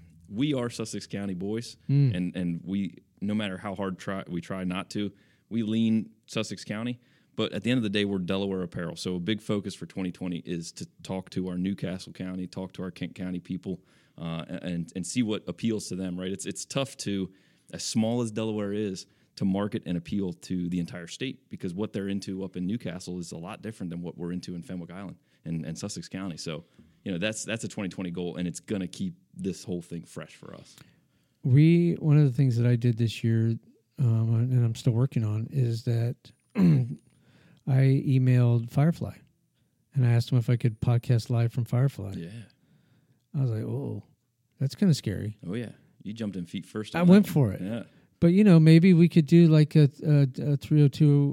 We are Sussex County boys, Mm. and, and we, no matter how hard try, we try not to, we lean Sussex County. But at the end of the day, we're Delaware apparel. So a big focus for twenty twenty is to talk to our Newcastle County, talk to our Kent County people, uh, and and see what appeals to them. Right? It's it's tough to, as small as Delaware is, to market and appeal to the entire state because what they're into up in Newcastle is a lot different than what we're into in Fenwick Island and, and Sussex County. So, you know, that's that's a twenty twenty goal, and it's going to keep this whole thing fresh for us. We one of the things that I did this year, um, and I'm still working on, is that I emailed Firefly, and I asked them if I could podcast live from Firefly. Yeah. I was like, oh, that's kind of scary. Oh, yeah. You jumped in feet first. I on went that for one. it. Yeah. But you know, maybe we could do like a, a, a three oh two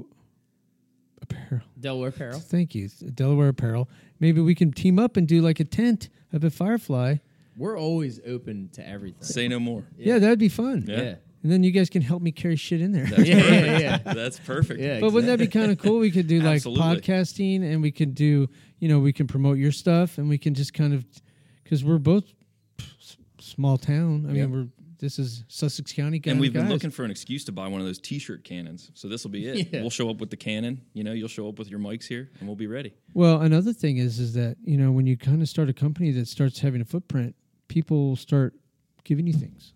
apparel. Delaware Apparel. Thank you, Delaware Apparel. Maybe we can team up and do like a tent up at Firefly. We're always open to everything. Say no more. Yeah, that'd be fun. Yeah. Yeah. And then you guys can help me carry shit in there. That's Yeah, perfect. yeah, yeah. That's perfect. Yeah. But wouldn't that be kind of cool? We could do like Absolutely. podcasting, and we could do, you know, we can promote your stuff, and we can just kind of, because we're both s- small town. I Yeah. mean, we're this is Sussex County guys. And we've been guys. looking for an excuse to buy one of those T-shirt cannons. So this will be it. Yeah. We'll show up with the cannon. You know, you'll show up with your mics here, and we'll be ready. Well, another thing is, is that you know when you kind of start a company that starts having a footprint, people start giving you things.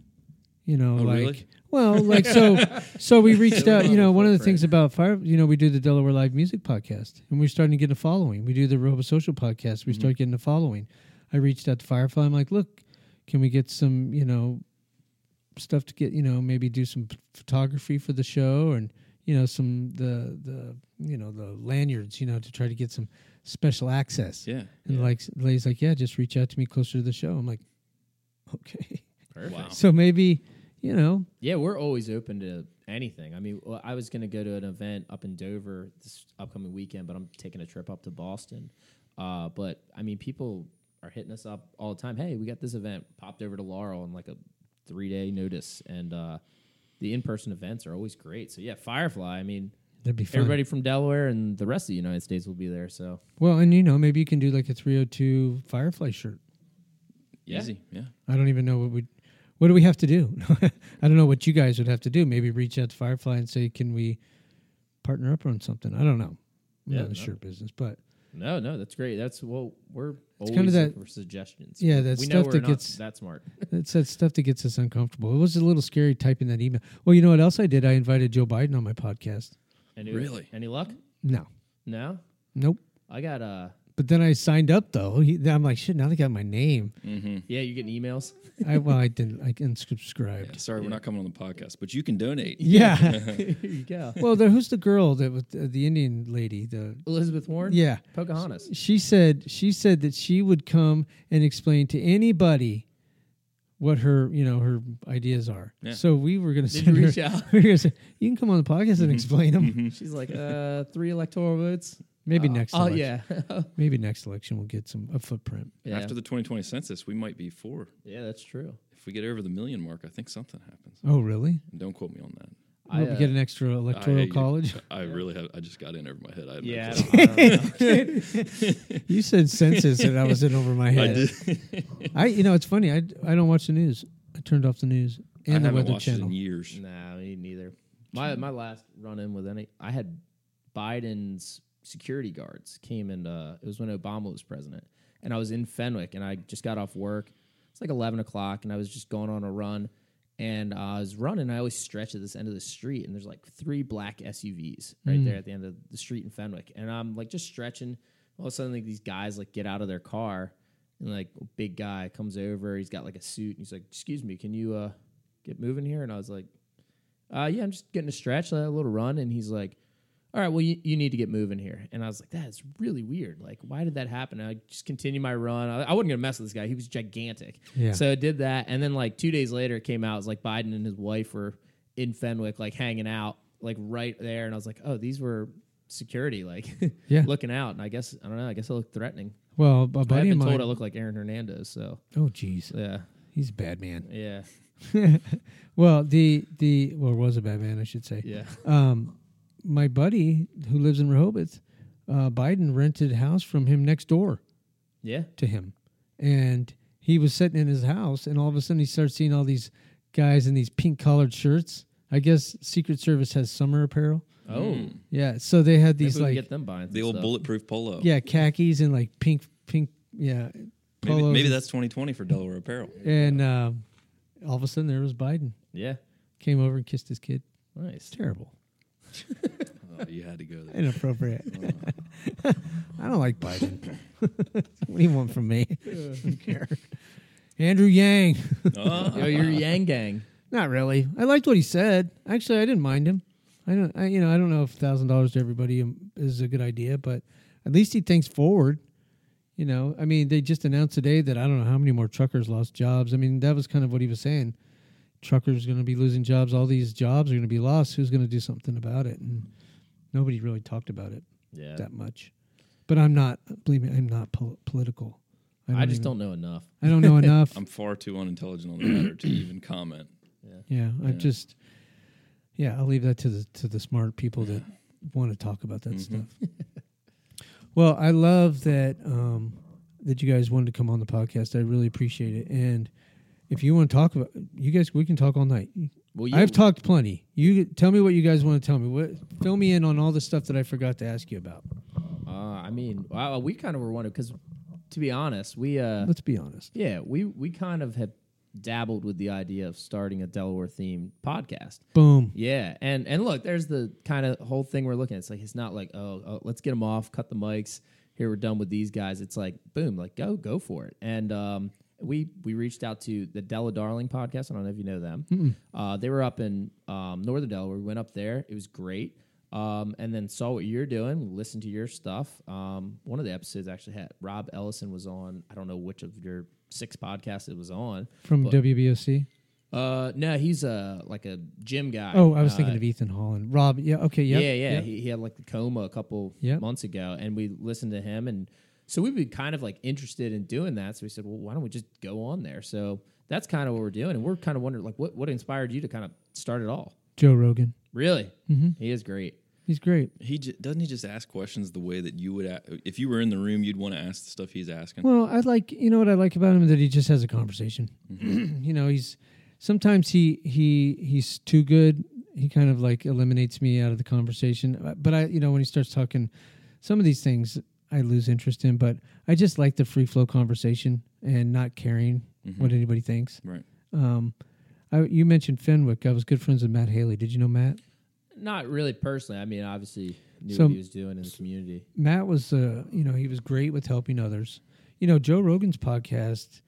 You know, Oh, like really? well, like so. So we reached So out. You know, one of the footprint. things about Fire, you know, we do the Delaware Live Music Podcast, and we're starting to get a following. We do the Robo Social Podcast. We Mm-hmm. start getting a following. I reached out to Firefly. I'm like, look, can we get some, you know, stuff to get, you know, maybe do some p- photography for the show, and you know, some the the you know the lanyards, you know, to try to get some special access. Yeah. And yeah. like, Lay's like, yeah, just reach out to me closer to the show. I'm like, okay. Perfect. Wow. So maybe, you know, Yeah, we're always open to anything. I mean, well, I was going to go to an event up in Dover this upcoming weekend, but I'm taking a trip up to Boston. Uh, but I mean, people are hitting us up all the time. Hey, we got this event. Popped over to Laurel on like a three day notice, and uh, the in person events are always great. So yeah, Firefly. I mean, that'd be fun. everybody from Delaware and the rest of the United States will be there. So Well, and you know, maybe you can do like a three oh two Firefly shirt. Yeah. Easy. Yeah. I don't even know what we, what do we have to do? I don't know what you guys would have to do. Maybe reach out to Firefly and say, can we partner up on something? I don't know. I'm Yeah, not in the no. shirt business, but no, no, that's great. That's well, we're always kinda that- looking for suggestions. yeah, that we know stuff we're that not gets- that smart. it's that stuff that gets us uncomfortable. It was a little scary typing that email. Well, you know what else I did? I invited Joe Biden on my podcast. Any, Really? Any luck? No, No. nope. I got uh but then I signed up though. He, I'm like, shit. Now they got my name. Mm-hmm. Yeah, you getting emails? I well, I didn't. I unsubscribed. Yeah, sorry, we're not coming on the podcast, but you can donate. Yeah. Here you go. Well, there, who's the girl that with uh, the Indian lady? The Elizabeth Warren? yeah. Pocahontas. She said she said that she would come and explain to anybody what her you know her ideas are. Yeah. So we were going to Did send you her. reach out? We were going to say you can come on the podcast and explain them. She's like, uh, three electoral votes. Maybe Uh, next. Oh election. yeah. Maybe next election we'll get some a footprint. yeah. After the twenty twenty census, we might be four. Yeah, that's true. If we get over the million mark, I think something happens. Oh, really? Don't quote me on that. I hope uh, you get an extra electoral I- college. I really have. I just got in over my head. I had no Yeah. clue. I don't, I don't know. You said census and I was in over my I head. did. I, you know, it's funny. I, I don't watch the news. I turned off the news I and the haven't Weather watched it Channel. in years. Nah, me neither. My my last run in with any, I had Biden's security guards came and uh, it was when Obama was president, and I was in Fenwick, and I just got off work. It's like eleven o'clock, and I was just going on a run, and uh, I was running. I always stretch at this end of the street, and there's like three black S U Vs right Mm. there at the end of the street in Fenwick, and I'm like just stretching. All of a sudden, like these guys like get out of their car, and like a big guy comes over. He's got like a suit, and he's like, "Excuse me, can you uh, get moving here?" And I was like, uh, "Yeah, I'm just getting a stretch, like a little run." And he's like, "All right, well, you, you need to get moving here." And I was like, "That's really weird. Like, why did that happen?" And I just continued my run. I, I wasn't gonna mess with this guy. He was gigantic. Yeah. So I did that, and then like two days later, it came out. It was like Biden and his wife were in Fenwick, like hanging out, like right there. And I was like, "Oh, these were security, like Yeah. looking out." And I guess I don't know. I guess I looked threatening. Well, a I have buddy of been told I mine. look like Aaron Hernandez. So Oh, jeez, yeah, he's a bad man. yeah, Well, the the well was a bad man, I should say. yeah. Um, my buddy who lives in Rehoboth, uh, Biden rented a house from him next door Yeah. to him, and he was sitting in his house, and all of a sudden he starts seeing all these guys in these pink collared shirts. I guess Secret Service has summer apparel. Oh, Mm. Yeah, so they had maybe these we can like get them buying The some old stuff. bulletproof polo. yeah khakis and like pink pink yeah. Maybe, polos maybe and- that's twenty twenty for Delaware Apparel. And um, all of a sudden there was Biden Yeah, came over and kissed his kid. nice. It's terrible, Oh, you had to go there. inappropriate. I don't like Biden. What do you want from me? I don't care. Andrew Yang. Oh, Yo, you're Yang Gang. Not really. I liked what he said. Actually, I didn't mind him. I don't. I, you know, I don't know if thousand dollars to everybody um, is a good idea, but at least he thinks forward. You know, I mean, they just announced today that I don't know how many more truckers lost jobs. I mean, that was kind of what he was saying. Truckers going to be losing jobs. All these jobs are going to be lost. Who's going to do something about it? And nobody really talked about it Yeah, that much. But I'm not. Believe me, I'm not pol- political. I just even- don't know enough. I don't know enough. I'm far too unintelligent on the matter to even comment. Yeah, I Yeah. just yeah, I'll leave that to the to the smart people that want to talk about that Mhm. stuff. Well, I love that um, that you guys wanted to come on the podcast. I really appreciate it. And if you want to talk about, you guys, we can talk all night. Well, you, I've talked plenty. You tell me what you guys want to tell me. What fill me in on all the stuff that I forgot to ask you about. Uh, I mean, uh, we kind of were wondering because, to be honest, we uh, Let's be honest. yeah, we we kind of had dabbled with the idea of starting a Delaware themed podcast. Boom. Yeah, and and look, there's the kind of whole thing we're looking at. It's like it's not like oh, oh let's get them off, cut the mics. Here we're done with these guys. It's like boom, like go go for it. And um, we we reached out to the Della Darling podcast. I don't know if you know them. Uh, they were up in um, northern Delaware. We went up there. It was great. Um, and then saw what you're doing, listened to your stuff. Um, one of the episodes actually had Rob Ellison was on. I don't know which of your six podcasts it was on. From But- W B O C. Uh, no, he's a like a gym guy. Oh, I was Uh, thinking of Ethan Holland. Rob. Yeah. Okay. Yep, yeah, yeah. yep. He, he had like the coma a couple Yep. months ago, and we listened to him, and so we'd be kind of like interested in doing that. So we said, well, why don't we just go on there? So that's kind of what we're doing, and we're kind of wondering like what what inspired you to kind of start it all. Joe Rogan. Really, Mhm. he is great. He's great. He j- doesn't he just ask questions the way that you would, a- if you were in the room, you'd want to ask the stuff he's asking. Well, I like you know what I like about him that he just has a conversation. You know, he's sometimes he he he's too good. He kind of like eliminates me out of the conversation. Uh, But I, you know, when he starts talking, some of these things I lose interest in. But I just like the free flow conversation and not caring Mhm. what anybody thinks. Right. Um, I, you mentioned Fenwick. I was good friends with Matt Haley. Did you know Matt? Not really personally. I mean, obviously, knew So- what he was doing in the community. Matt was, uh, you know, he was great with helping others. You know, Joe Rogan's podcast,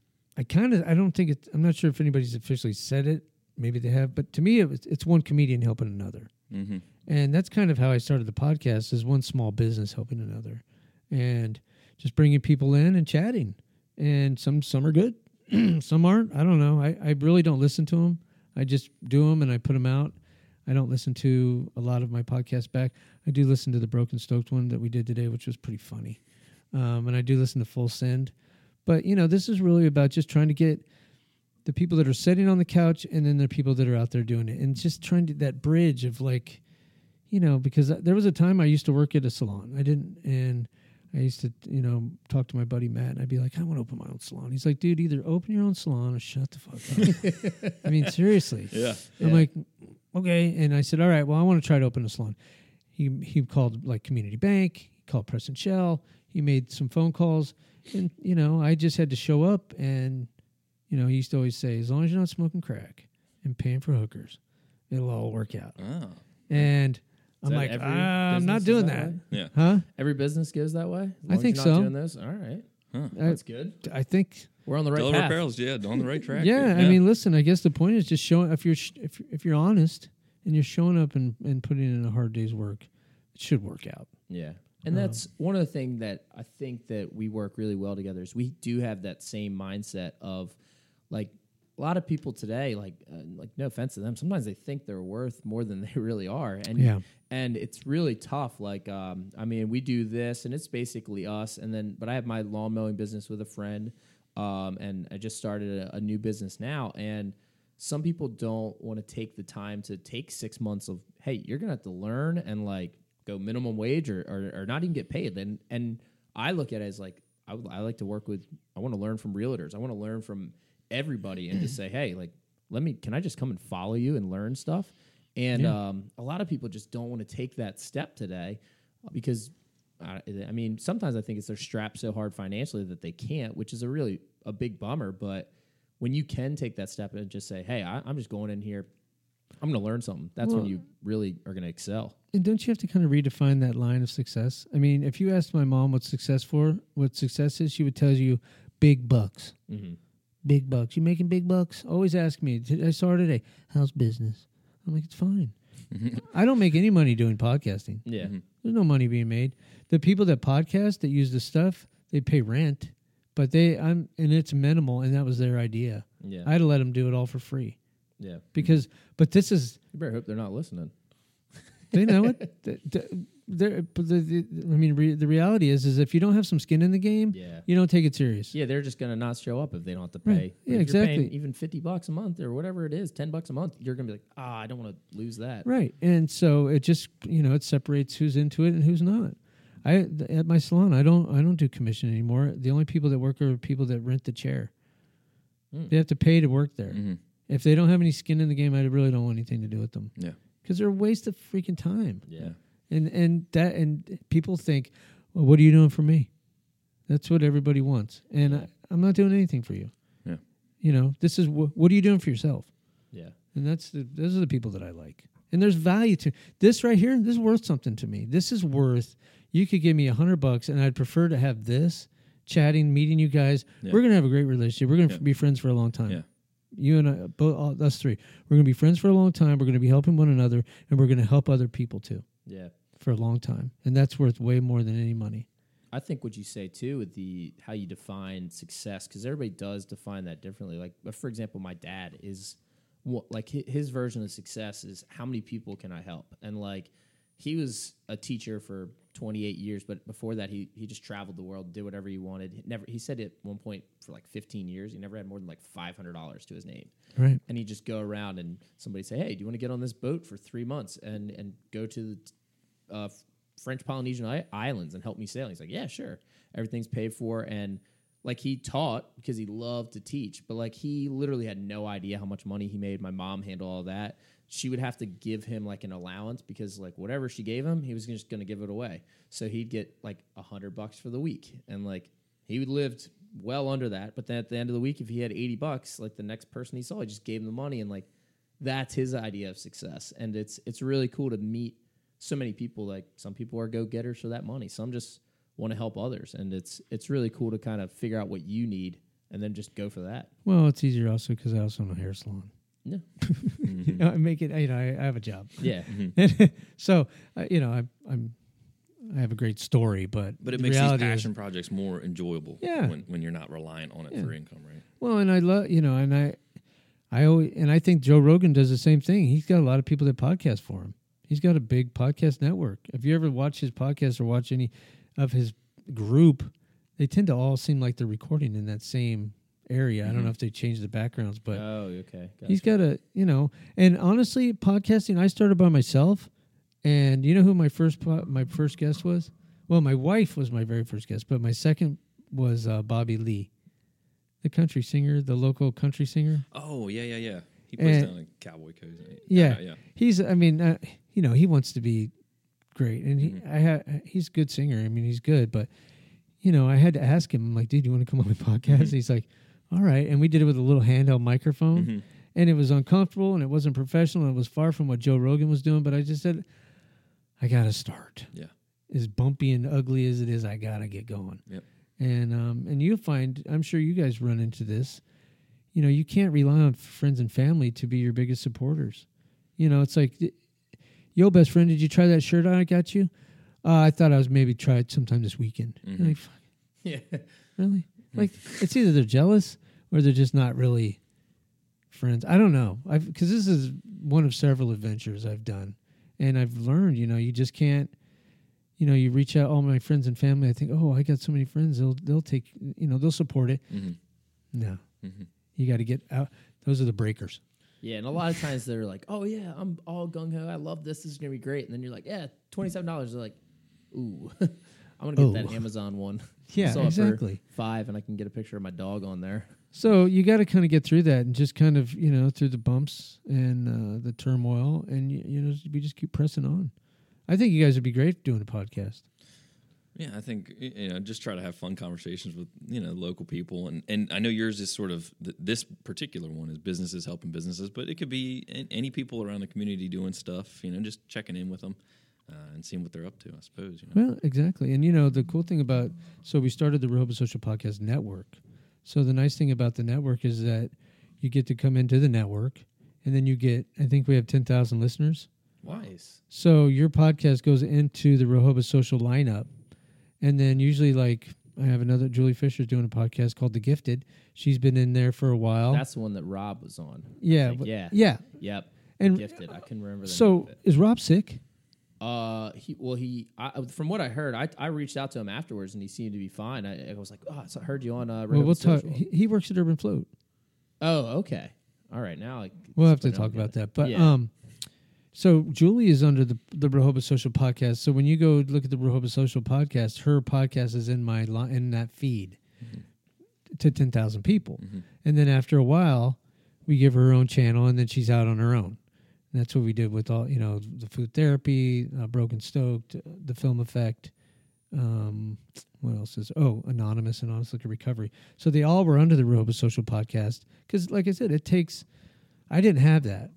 I kind of, I don't think it's, I'm not sure if anybody's officially said it. Maybe they have, but to me, it was, it's one comedian helping another. Mm-hmm. And that's kind of how I started the podcast, is one small business helping another. And just bringing people in and chatting. And some some are good, some aren't. I don't know. I, I really don't listen to them. I just do them and I put them out. I don't listen to a lot of my podcasts back. I do listen to the Broken Stoked one that we did today, which was pretty funny. Um, and I do listen to Full Send. But, you know, this is really about just trying to get the people that are sitting on the couch and then the people that are out there doing it. And just trying to, that bridge of like, you know, because there was a time I used to work at a salon. I didn't, and I used to, you know, talk to my buddy Matt, and I'd be like, I want to open my own salon. He's like, dude, either open your own salon or shut the fuck up. I mean, seriously. Yeah. I'm Yeah. like, okay. And I said, all right, well, I want to try to open a salon. He he called like Community Bank. He called Preston Shell. He made some phone calls. And, you know, I just had to show up. And, you know, he used to always say, as long as you're not smoking crack and paying for hookers, it'll all work out. Oh. And I'm that like, every ah, I'm business not is doing that that. way? Yeah. Huh? Every business goes that way. As I long as think you're so. not doing this. All right, Huh. I, that's good. I think... We're on the right Delaware path. Apparel's, yeah, on the right track. Yeah, dude. I mean, listen. I guess the point is just showing if you're sh- if if you're honest and you're showing up and, and putting in a hard day's work, it should work out. Yeah. And Um, that's one of the things that I think that we work really well together is we do have that same mindset of like a lot of people today, like uh, like no offense to them, sometimes they think they're worth more than they really are. And Yeah. and it's really tough. Like um, I mean, we do this and it's basically us. And then but I have my lawn mowing business with a friend. Um, and I just started a, a new business now. And some people don't want to take the time to take six months of, hey, you're gonna have to learn and like go minimum wage or, or, or not even get paid. And and I look at it as like I, would, I like to work with. I want to learn from realtors. I want to learn from everybody and just say, hey, like let me. Can I just come and follow you and learn stuff? And Yeah. um, a lot of people just don't want to take that step today because. I, I mean, sometimes I think it's they're strapped so hard financially that they can't, which is a really a big bummer. But when you can take that step and just say, "Hey, I, I'm just going in here, I'm going to learn something," that's Well- when you really are going to excel. And don't you have to kind of redefine that line of success? I mean, if you asked my mom what success for, what success is, she would tell you big bucks. Mm-hmm. Big bucks. You making big bucks? Always ask me. T- I saw her today. How's business? I'm like, it's fine. I don't make any money doing podcasting. Yeah, Mhm. There's no money being made. The people that podcast that use the stuff, they pay rent, but they I'm and it's minimal, and that was their idea. yeah, I had to let them do it all for free yeah. because, but this is You better hope they're not listening. they know it. The- the- they're- but the, the, I mean, re, the reality is, is if you don't have some skin in the game, Yeah, you don't take it serious. yeah. They're just going to not show up if they don't have to Right. pay. Yeah, If you're paying exactly. even fifty bucks a month or whatever it is, ten bucks a month, you're going to be like, ah, I don't want to lose that. Right, and so it just you know it separates who's into it and who's not. I th- at my salon, I don't I don't do commission anymore. The only people that work are people that rent the chair. Mm. They have to pay to work there. Mm-hmm. If they don't have any skin in the game, I really don't want anything to do with them. Yeah. Because they're a waste of freaking time. Yeah, And and that and people think, well, what are you doing for me? That's what everybody wants, and I, I'm not doing anything for you. Yeah. You know, this is wh- what are you doing for yourself? yeah, And that's the, those are the people that I like. And there's value to this right here. This is worth something to me. This is worth. You could give me a hundred bucks, and I'd prefer to have this chatting, meeting you guys. Yeah. We're gonna have a great relationship. We're gonna Yeah. f- be friends for a long time. Yeah. You and I, both all, us three. We're gonna be friends for a long time. We're gonna be helping one another, and we're gonna help other people too yeah. for a long time. And that's worth way more than any money. I think what you say too with the how you define success, because everybody does define that differently. Like, but for example, my dad is wha- like hi- his version of success is how many people can I help, and like he was a teacher for twenty-eight years, but before that he he just traveled the world, did whatever he wanted. He never he said at one point for like fifteen years he never had more than like five hundred dollars to his name. Right. And he'd just go around and somebody say, "Hey, do you want to get on this boat for three months and and go to the uh, French Polynesian I- islands and help me sail?" And he's like, "Yeah, sure. Everything's paid for." And like he taught because he loved to teach, but like he literally had no idea how much money he made. My mom handled all that. She would have to give him like an allowance because like whatever she gave him, he was just going to give it away. So he'd get like a hundred bucks for the week, and like he lived well under that. But then at the end of the week, if he had eighty bucks, like the next person he saw, he just gave him the money, and like that's his idea of success. And it's it's really cool to meet so many people, like some people are go-getters for that money. Some just want to help others. And it's it's really cool to kind of figure out what you need and then just go for that. Well, it's easier also because I also own a hair salon. Yeah. Mm-hmm. You know, I make it, you know, I, I have a job. Yeah. Mm-hmm. So, uh, you know, I, I'm, I have a great story, but But it the makes these reality passion is, projects more enjoyable Yeah. when, when you're not reliant on it Yeah. for income, right? well, and I love, you know, and I, I always, and I think Joe Rogan does the same thing. He's got a lot of people that podcast for him. He's got a big podcast network. If you ever watch his podcast or watch any of his group, they tend to all seem like they're recording in that same area. Mm-hmm. I don't know if they changed the backgrounds, but Oh, okay. Gotcha. he's got a, you know, and honestly, podcasting, I started by myself. And you know who my first po- my first guest was? Well, my wife was my very first guest, but my second was uh, Bobby Lee, the country singer, the local country singer. Oh, yeah, yeah, yeah. He plays And- down like Cowboy Coast. Yeah, yeah. he's. I mean, uh, you know, he wants to be great, and he, Mhm. I ha- he's a good singer. I mean, he's good, but you know, I had to ask him. I'm like, dude, you want to come on my podcast? Mhm. He's like, all right, and we did it with a little handheld microphone, Mhm. and it was uncomfortable, and it wasn't professional, and it was far from what Joe Rogan was doing. But I just said, I gotta start. Yeah. As bumpy and ugly as it is, I gotta get going. Yep. And um, and you'll find, I'm sure you guys run into this. You know, you can't rely on friends and family to be your biggest supporters. You know, it's like, yo, best friend, did you try that shirt on I got you? Uh, I thought I was maybe try it sometime this weekend. Mhm. You're like, fuck, Yeah. really? Like, it's either they're jealous or they're just not really friends. I don't know. I've because this is one of several adventures I've done, and I've learned. You know, you just can't. You know, you reach out all my friends and family. I think, oh, I got so many friends. They'll they'll take. You know, they'll support it. Mhm. No, Mhm. you got to get out. Those are the breakers. Yeah, and a lot of times they're like, "Oh yeah, I'm all gung ho. I love this. This is gonna be great." And then you're like, "Yeah, twenty seven dollars." They're like, "Ooh, I'm gonna get Oh. that Amazon one." Yeah, Saw it for exactly. five, and I can get a picture of my dog on there. So you got to kind of get through that and just kind of, you know, through the bumps and uh, the turmoil, and you, you know, we just keep pressing on. I think you guys would be great doing a podcast. Yeah, I think y- you know, just try to have fun conversations with you know local people, and, and I know yours is sort of th- this particular one is businesses helping businesses, but it could be a- any people around the community doing stuff. You know, just checking in with them uh, and seeing what they're up to. I suppose. You know? Well, exactly. And, you know, the cool thing about, so we started the Rehoboth Social Podcast Network. So the nice thing about the network is that you get to come into the network, and then you get, I think we have ten thousand listeners. Nice. So your podcast goes into the Rehoboth Social lineup. And then usually, like, I have another, Julie Fisher's doing a podcast called The Gifted. She's been in there for a while. That's the one that Rob was on. I yeah. think. but- Yeah. Yeah. Yep. And Gifted. I couldn't remember the name so of it. is Rob sick? Uh, he well, he I, from what I heard, I I reached out to him afterwards, and he seemed to be fine. I, I was like, oh, so I heard you on uh, Well, Rehoboth we'll talk. Social." He, he works at Urban Float. Oh, okay. All right, now I, We'll have to put it talk together. about that. But Yeah. um, so Julie is under the the Rehoboth Social Podcast. So when you go look at the Rehoboth Social Podcast, her podcast is in my li- in that feed to ten thousand people, Mhm. and then after a while, we give her her own channel, and then she's out on her own. And that's what we did with all you know the food therapy, uh, Broken Stoked, uh, the Film Effect. Um, what else is oh Anonymous and Honest Liquor Recovery. So they all were under the Rehoboth Social Podcast because, like I said, it takes. I didn't have that,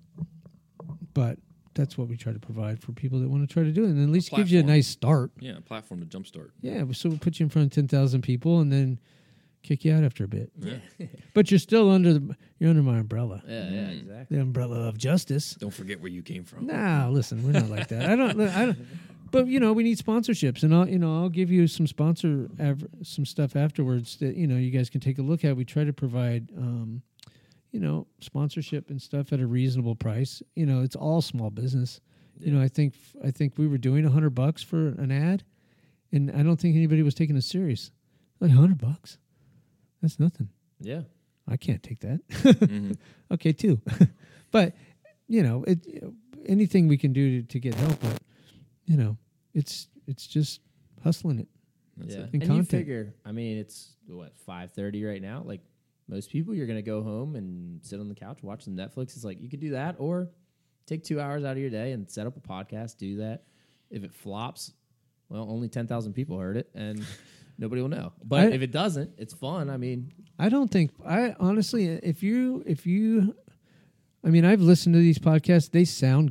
but that's what we try to provide for people that want to try to do it, and at least gives you a Platform. nice start. Yeah, a platform to jumpstart. Yeah, so we'll put you in front of ten thousand people, and then kick you out after a bit. Yeah. But you're still under the you're under my umbrella, yeah, yeah, Mm. exactly. the umbrella of justice. Don't forget where you came from. No, listen, we're not like that. I don't. I don't. But you know, we need sponsorships, and I'll you know I'll give you some sponsor av- some stuff afterwards that you know you guys can take a look at. We try to provide um, you know sponsorship and stuff at a reasonable price. You know, it's all small business. You know, I think I think we were doing a hundred bucks for an ad, and I don't think anybody was taking us serious. Like a hundred bucks, that's nothing. Yeah. I can't take that. Mhm. Okay, too. But you know, it anything we can do to, to get help. But you know, it's it's just hustling it. That's yeah. it. And And you content. figure, I mean, it's what five thirty right now. Like most people, you're gonna go home and sit on the couch, watch some Netflix. It's like you could do that, or take two hours out of your day and set up a podcast. Do that. If it flops, well, only ten thousand people heard it, and nobody will know. But I- if it doesn't, it's fun. I mean, I don't think I honestly, if you if you, I mean, I've listened to these podcasts. They sound good.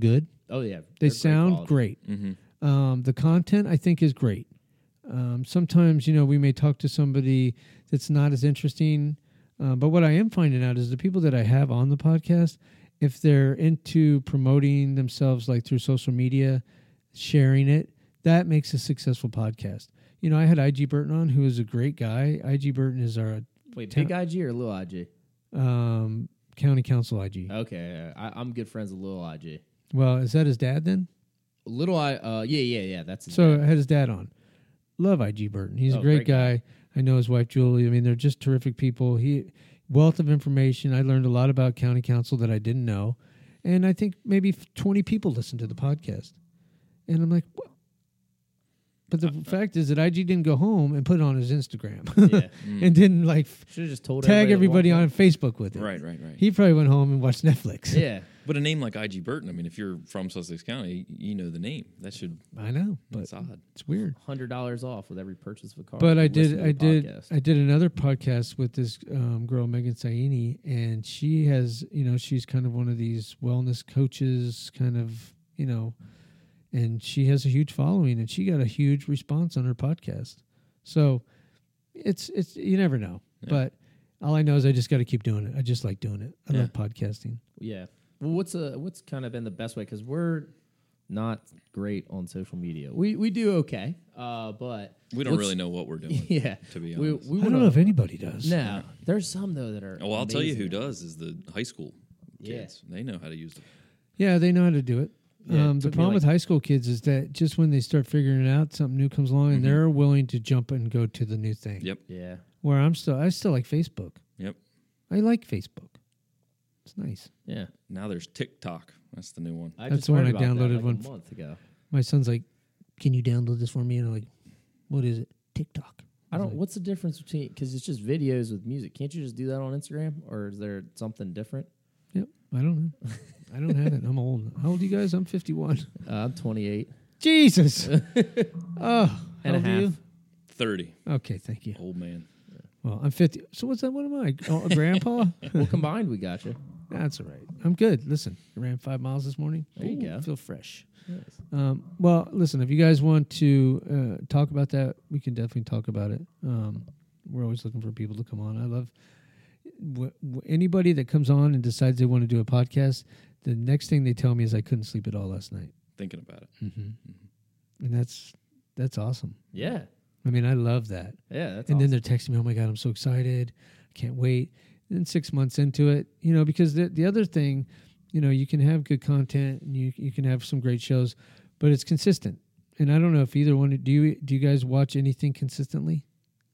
Oh yeah, They they're sound quality. great. Mm-hmm. Um, the content I think is great. Um, sometimes you know we may talk to somebody that's not as interesting, uh, but what I am finding out is the people that I have on the podcast, if they're into promoting themselves like through social media, sharing it, that makes a successful podcast. You know, I had I G Burton on, who is a great guy. I G Burton is our Wait, Ta- big I G or little I G? um, county council I G. Okay, I, I'm good friends with little I G. Well, is that his dad then? Little I, uh, yeah, yeah, yeah. That's his So dad. I had his dad on. Love I G Burton. He's Oh, a great, great guy. guy. I know his wife Julie. I mean, they're just terrific people. He wealth of information. I learned a lot about county council that I didn't know, and I think maybe twenty people listen to the podcast. And I'm like, what? But the fact is that I G didn't go home and put it on his Instagram, Yeah, and didn't like f- should have just told tag everybody that on walked Facebook with it. Right, right, right. He probably went home and watched Netflix. in. Yeah, But a name like I G Burton, I mean, if you're from Sussex County, you know the name. That should. I know, but That's odd. it's weird. hundred dollars off with every purchase of a car. But I if you listen did, to I the did, podcast. I did another podcast with this um, girl Megan Saini, and she has, you know, she's kind of one of these wellness coaches, kind of, you know, and she has a huge following, and she got a huge response on her podcast. So it's it's you never know, Yeah. but all I know is I just got to keep doing it. I just like doing it. I Yeah. love podcasting. Yeah. Well, what's a what's kind of been the best way? Because we're not great on social media. We we do okay, uh, but We don't what's- really know what we're doing. Yeah, To be we, honest. we I don't wanna- know if anybody does. No, there's some though that are. Oh, well, I'll tell you who amazing. does is the high school Yeah. kids. They know how to use it. Yeah, they know how to do it. Yeah, um, it the took me problem like- with high school kids is that just when they start figuring it out, something new comes along, and Mhm. they're willing to jump and go to the new thing. Yep, Yeah, Where I'm still, I still like Facebook. yep. I like Facebook. It's nice. yeah. Now there's TikTok. That's the new one. I That's just the one learned I about that, downloaded like one a f- month ago. My son's like, "Can you download this for me?" And I'm like, "What is it? TikTok." I don't. was like, What's the difference between? Because it's just videos with music. Can't you just do that on Instagram, or is there something different? Yep. I don't know. I don't have it. I'm old. How old are you guys? I'm fifty-one. Uh, I'm twenty-eight Jesus. Oh, how and a old are you? half. thirty. Okay, thank you. Old man. Well, I'm fifty. So what's that? What am I? Oh, a grandpa? Well, combined, we got you. That's all right. I'm good. Listen, I ran five miles this morning. There you Ooh, go. I feel fresh. Nice. Um, well, listen, if you guys want to uh, talk about that, we can definitely talk about it. Um, we're always looking for people to come on. I love w- w- anybody that comes on and decides they want to do a podcast. The next thing they tell me is I couldn't sleep at all last night, Thinking about it. mm-hmm. and that's that's awesome. Yeah, I mean, I love that. yeah. That's and awesome. then they're texting me, "Oh my god, I'm so excited! I can't wait." And then six months into it, you know, because the the other thing, you know, you can have good content and you you can have some great shows, but it's consistent. And I don't know if either one do you do you guys watch anything consistently?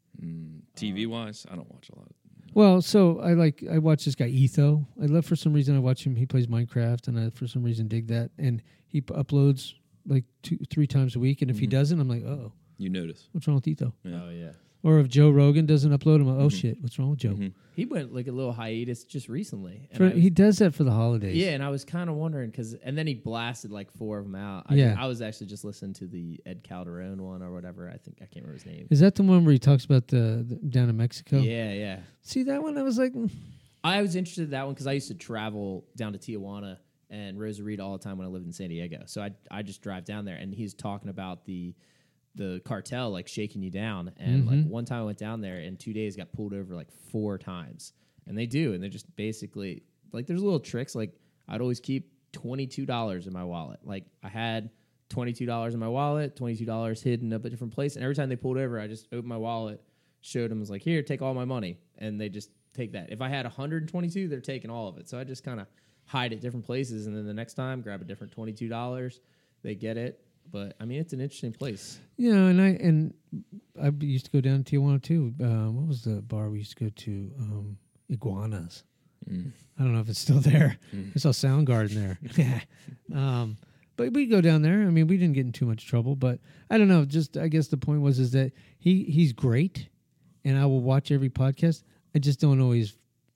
Mm, T V wise, I don't watch a lot. Well, so I like I watch this guy Etho. I love for some reason I watch him. He plays Minecraft, and I for some reason dig that. And he p- uploads like two two times a week. And if he Mhm. doesn't, I'm like, oh, You notice. what's wrong with Etho? Yeah. Oh yeah. Or if Joe Rogan doesn't upload, I'm like, oh Mhm. shit, what's wrong with Joe? Mhm. He went like a little hiatus just recently. and For, I was- he does that for the holidays. yeah, and I was kind of wondering because, and then he blasted like four of them out. I Yeah. I was actually just listening to the Ed Calderon one or whatever. I think I can't remember his name. Is that the one where he talks about the, the down in Mexico? Yeah, yeah. See that one? I was like, mm. I was interested in that one because I used to travel down to Tijuana and Rosarito all the time when I lived in San Diego. So I I just drive down there, and he's talking about the the cartel like shaking you down. And Mhm. like one time I went down there, in two days got pulled over like four times, and they do, and they're just basically like there's little tricks. Like I'd always keep twenty two dollars in my wallet. Like I had twenty two dollars in my wallet, twenty two dollars hidden up a different place, and every time they pulled over, I just opened my wallet, showed them, was like, here, take all my money, and they just take that. If I had one hundred twenty-two, they're taking all of it. So I just kind of hide at different places, and then the next time grab a different twenty-two dollars. They get it, but I mean it's an interesting place. you know, and I and I used to go down to Tijuana too. Uh, what was the bar we used to go to? Um, Iguanas. Mm. I don't know if it's still there. Mm. I saw Soundgarden there. um, but we go down there. I mean, we didn't get in too much trouble, but I don't know. Just I guess the point was is that he he's great, and I will watch every podcast. I just don't always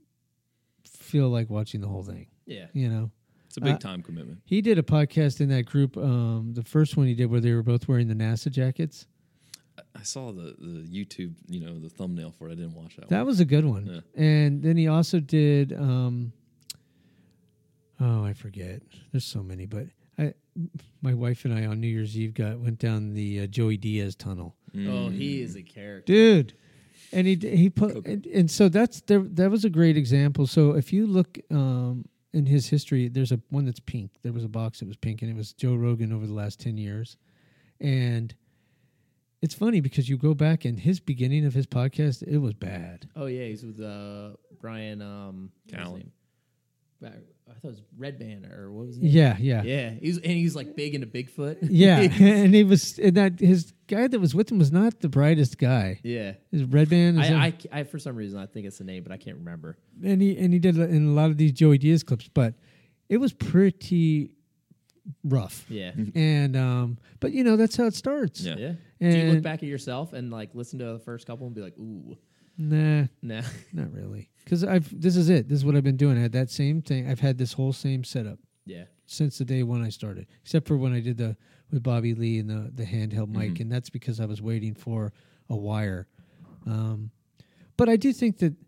feel like watching the whole thing. Yeah, You know. It's a big Uh, time commitment. He did a podcast in that group. Um, the first one he did where they were both wearing the NASA jackets. I saw the, the YouTube, you know, the thumbnail for it. I didn't watch that, That one. was a good one. Yeah. And then he also did. Um, oh, I forget. There's so many, but I my wife and I on New Year's Eve got went down the uh, Joey Diaz tunnel, Oh, he is a character. dude. And he he put and, and so that's there. That was a great example. So if you look um, in his history, there's a one that's pink. There was a box that was pink, and it was Joe Rogan over the last ten years. And it's funny because you go back in his beginning of his podcast, it was bad. Oh yeah, he's with uh, Brian um, what's his Callen. name? Back- I thought it was Red Band or what was his name? Yeah, yeah, Yeah, he's and he's like big into Bigfoot. yeah. And he was and that his guy that was with him was not the brightest guy. yeah. His Red Band. is I, that- I, I, for some reason, I think it's the name, but I can't remember. and he and he did in a lot of these Joey Diaz clips, but it was pretty rough. Yeah, And um, but you know that's how it starts. Yeah. yeah. Do you look And- back at yourself and like listen to the first couple and be like, "Ooh, Nah, nah." not really. Because I've this is it. This is what I've been doing. I had that same thing. I've had this whole same setup Yeah, since the day when I started, except for when I did the with Bobby Lee and the the handheld mic, and that's because I was waiting for a wire. Um, but I do think that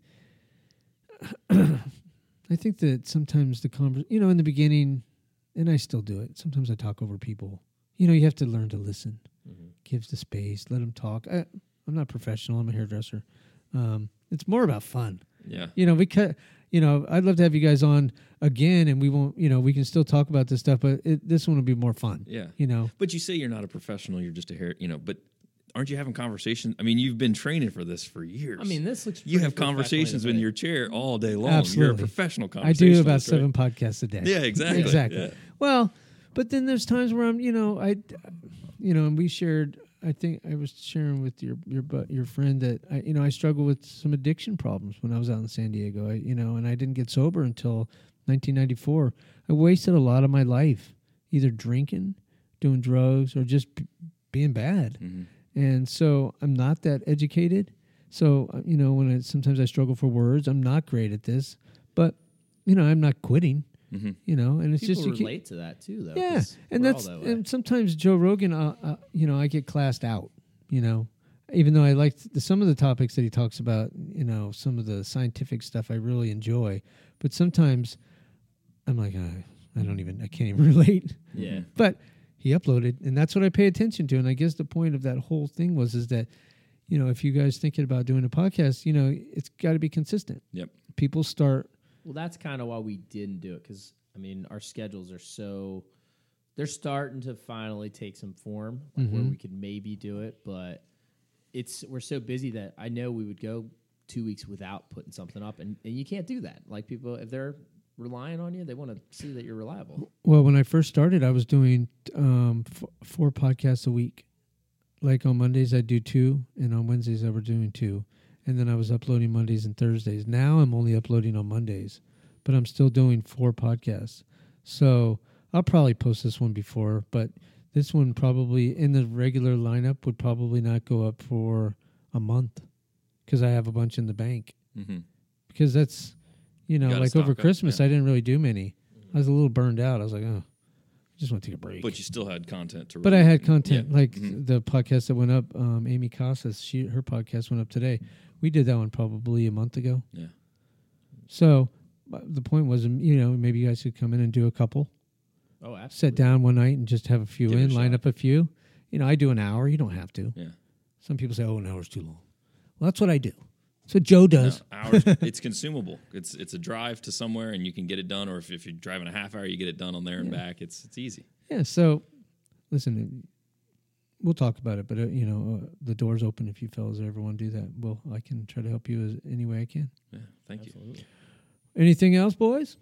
I think that sometimes the convers, you know, in the beginning, and I still do it. Sometimes I talk over people. You know, you have to learn to listen. Give the space, let them talk. I, I'm not professional. I'm a hairdresser. Um, it's more about fun. Yeah. You know, we cut. You know, I'd love to have you guys on again, and we won't. You know, we can still talk about this stuff, but it, this one will be more fun. Yeah. You know, But you say you're not a professional, you're just a hair, you know, but aren't you having conversations? I mean, you've been training for this for years. I mean, this looks. you pretty have conversations in professionally your chair all day long. Absolutely. You're a professional I do conversationalist. about right? seven podcasts a day. Yeah, exactly. exactly. Yeah. Well, but then there's times where I'm, you know, I, you know, and we shared. I think I was sharing with your your bu- your friend that I, you know, I struggled with some addiction problems when I was out in San Diego. I, you know, and I didn't get sober until nineteen ninety-four. I wasted a lot of my life either drinking, doing drugs, or just b- being bad. Mm-hmm. And so I'm not that educated. So uh, you know, when I, sometimes I struggle for words, I'm not great at this. But you know, I'm not quitting. Mm-hmm. You know, and it's People just you keep- relate to that too, though. yeah, 'cause and we're that's all that way. and sometimes Joe Rogan, uh, uh, you know, I get classed out. You know, even though I like the, some of the topics that he talks about, you know, some of the scientific stuff I really enjoy, but sometimes I'm like, uh, I don't even, I can't even relate. Yeah. But he uploaded, and that's what I pay attention to. And I guess the point of that whole thing was is that, you know, if you guys thinking about doing a podcast, you know, it's got to be consistent. Yep. People start. Well, that's kind of why we didn't do it because I mean our schedules are so they're starting to finally take some form, like where we could maybe do it, but it's we're so busy that I know we would go two weeks without putting something up, and, and you can't do that. Like people, if they're relying on you, they want to see that you're reliable. Well, when I first started, I was doing um, f- four podcasts a week. Like on Mondays, I do two, and on Wednesdays, I was doing two. And then I was uploading Mondays and Thursdays. Now I'm only uploading on Mondays, but I'm still doing four podcasts. So I'll probably post this one before, but this one probably in the regular lineup would probably not go up for a month because I have a bunch in the bank. Mm-hmm. Because that's, you know, Gotta like stock over up, Christmas, yeah. I didn't really do many. I was a little burned out. I was like, oh, I just want to take a break. But you still had content to. But I had content Yeah. like Mhm. the podcast that went up. Um, Amy Casas, she her podcast went up today. We did that one probably a month ago. Yeah. So uh, the point was, um, you know, maybe you guys could come in and do a couple. Oh, absolutely. Sit down one night and just have a few Give it a in, line shot. up a few. You know, I do an hour. You don't have to. Yeah. Some people say, "Oh, an hour's too long." Well, that's what I do. That's what Joe does. No, hours. It's consumable. It's it's a drive to somewhere and you can get it done. Or if, if you're driving a half hour, you get it done on there and back. It's it's easy. Yeah. So, listen, we'll talk about it, but uh, you know, uh, the door's open if you fellas ever want to do that. Well, I can try to help you as any way I can. Yeah. Thank you. Absolutely. Anything else, boys?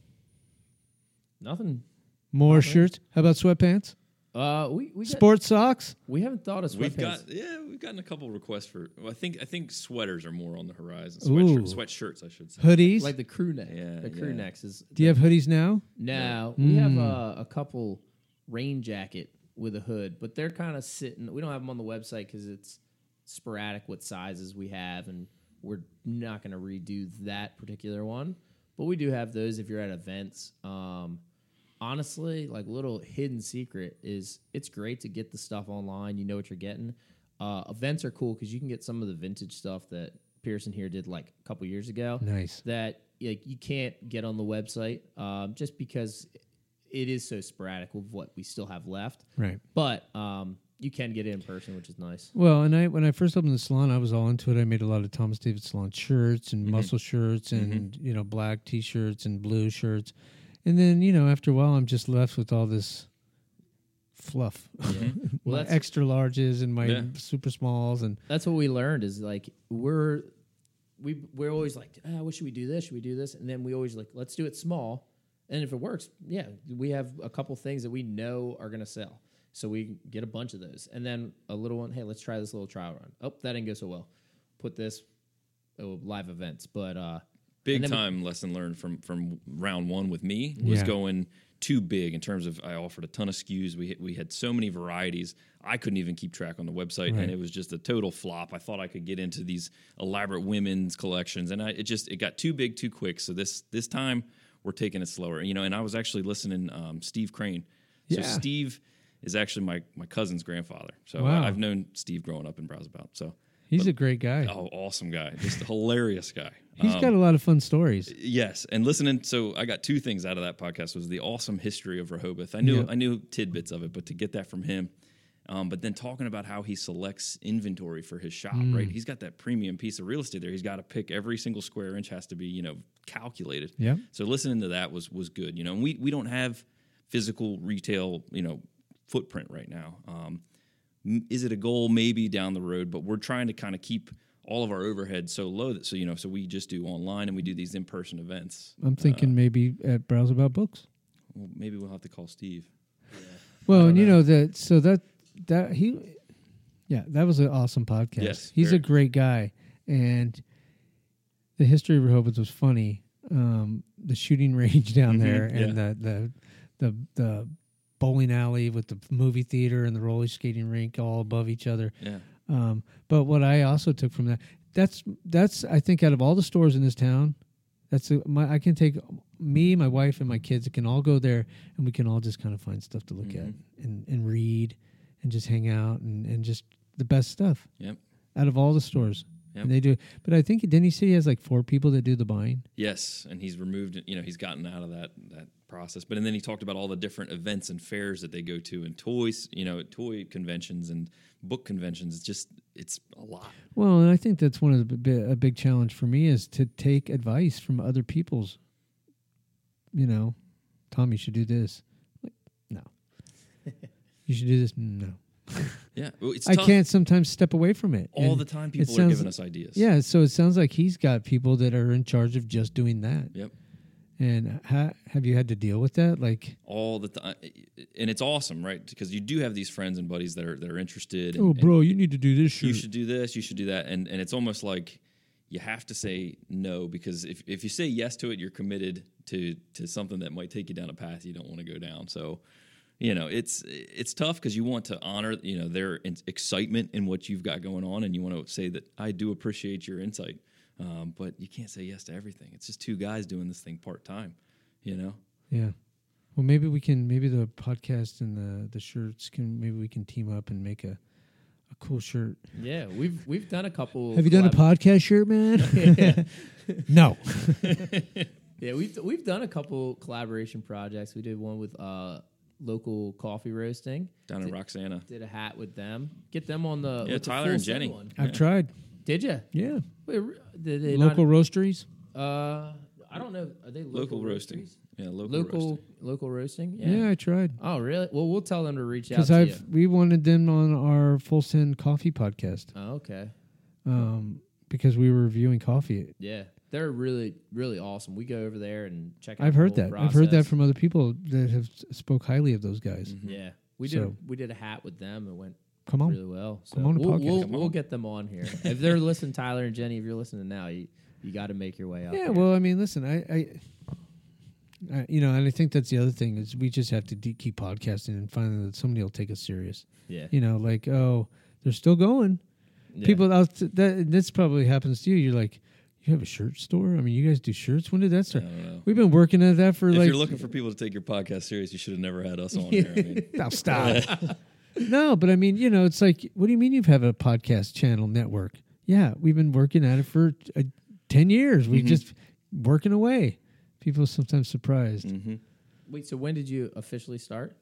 Nothing. More Nothing. shirts? How about sweatpants? Uh, we we got, Sports socks? we haven't thought of sweatpants. We've got yeah, we've gotten a couple requests for. Well, I think I think sweaters are more on the horizon. Ooh. Sweatshirts, sweatshirts, I should say. Hoodies? like the crew neck. Yeah, the crew yeah. necks is. Do you have hoodies now? No, we have Mm. uh, a couple rain jacket with a hood, but they're kind of sitting. We don't have them on the website because it's sporadic what sizes we have, and we're not going to redo that particular one. But we do have those if you're at events. Um, honestly, like little hidden secret is it's great to get the stuff online. You know what you're getting. Uh, events are cool because you can get some of the vintage stuff that Pearson here did like a couple years ago Nice. that like you can't get on the website um, just because it is so sporadic with what we still have left. Right. But um, you can get it in person, which is nice. Well, and I when I first opened the salon, I was all into it. I made a lot of Thomas David Salon shirts and Mhm. muscle shirts and you know black T-shirts and blue shirts, and then you know after a while, I'm just left with all this fluff, Well, my that's- extra larges and my Yeah. super smalls, and That's what we learned is like we're we we're always like, ah, what should we do this? Should we do this? And then we always like, let's do it small. And if it works, yeah, we have a couple things that we know are gonna sell. So we get a bunch of those. And then a little one, hey, let's try this little trial run. Oh, that didn't go so well. Put this oh, live events. But uh Big and then we- time lesson learned from from round one with me was Yeah. going too big in terms of I offered a ton of S K Us. We we had so many varieties. I couldn't even keep track on the website, Right. and it was just a total flop. I thought I could get into these elaborate women's collections, and I it just it got too big too quick. So this this time we're taking it slower. You know, and I was actually listening um, Steve Crane. So Yeah. Steve is actually my my cousin's grandfather. So Wow. I, I've known Steve growing up in Browseabout. So he's a great guy. oh, awesome guy, just a hilarious guy. He's Um, got a lot of fun stories. Yes, and listening. So I got two things out of that podcast: was the awesome history of Rehoboth. I knew Yeah. I knew tidbits of it, but to get that from him, um, but then talking about how he selects inventory for his shop. Mm. Right, he's got that premium piece of real estate there. He's got to pick every single square inch has to be you know calculated. Yeah. So listening to that was was good. You know, and we we don't have physical retail you know footprint right now. Um, m- is it a goal maybe down the road? But we're trying to kind of keep all of our overhead so low that so you know so we just do online and we do these in-person events. I'm thinking maybe at Browse About Books. Well, maybe we'll have to call Steve. Well, and you know that so that that he, yeah, that was an awesome podcast. Yes, He's very. a great guy, and the history of Rehoboth was funny. Um, the shooting range down Mhm, there, and yeah. the the the the bowling alley with the movie theater and the roller skating rink all above each other. Yeah. Um, but what I also took from that, that's that's I think out of all the stores in this town, that's a, my I can take me, my wife, and my kids can all go there, and we can all just kind of find stuff to look Mhm. at and, and read, and just hang out and, and just the best stuff Yep. out of all the stores. Yep. And they do, but I think didn't he say he has like four people that do the buying? Yes, and he's removed. You know, he's gotten out of that that process. But and then he talked about all the different events and fairs that they go to, and toys. You know, toy conventions and book conventions. It's just it's a lot. Well, and I think that's one of the bi- a big challenge for me is to take advice from other people's. You know, Tom, you should do this. Like, no. You should do this. No. Yeah, well, it's I tough. can't sometimes step away from it. All And the time, it people are sounds- giving us ideas. Yeah, so it sounds like he's got people that are in charge of just doing that. Yep. And ha- have you had to deal with that? Like, All the time, and it's awesome, right? Because you do have these friends and buddies that are that are interested. And, oh, and bro, you need to do this shit. you should do this, you should do that, and and it's almost like you have to say no because if if you say yes to it, you're committed to to something that might take you down a path you don't want to go down. So, you know, it's it's tough because you want to honor you know their in- excitement in what you've got going on, and you want to say that I do appreciate your insight, um, but you can't say yes to everything. It's just two guys doing this thing part time, you know. Yeah. Well, maybe we can. Maybe the podcast and the the shirts can. Maybe we can team up and make a a cool shirt. Yeah, we've we've done a couple. Have you done a collab- podcast shirt, man? No. Yeah, we've we've done a couple collaboration projects. We did one with uh, local coffee roasting. Down in Did- Roxana. Did a hat with them. Get them on the Yeah, with the Tyler full and set Jenny. one. I've tried. Did you? Yeah. Wait, re- did they Local roasteries. Not, uh, I don't know. Are they local, Local roasting. roasteries? Yeah, local, Local roasting. local roasting. Yeah. Yeah. I tried. Oh, really? Well, we'll tell them to reach out Because to I've you. we wanted them on our Full Send Coffee podcast. Oh, okay. Um, because we were reviewing coffee. Yeah, they're really really awesome. We go over there and check out. I've the heard whole that. I've heard that process. from other people that have s- spoke highly of those guys. Yeah, we did. So- we did a hat with them. It went Come on. really well. So Come on the we'll, podcast. we'll, Come we'll on. get them on here. If they're listening, Tyler and Jenny, if you're listening now, you you got to make your way out. Yeah, there. well, I mean, listen, I, I, I, you know, and I think that's the other thing is we just have to de- keep podcasting and find that somebody will take us serious. yeah. You know, like, oh, they're still going. Yeah. People out that this probably happens to you. You're like, you have a shirt store? I mean, you guys do shirts. When did that I start? don't know. We've been working at that for If like. you're looking for people to take your podcast serious, you should have never had us on here. I mean, Now stop. No, but I mean, you know, it's like, what do you mean you have a podcast channel network? Yeah, we've been working at it for uh, ten years. We've Mhm. just working away. People are sometimes surprised. mhm. Wait, so when did you officially start?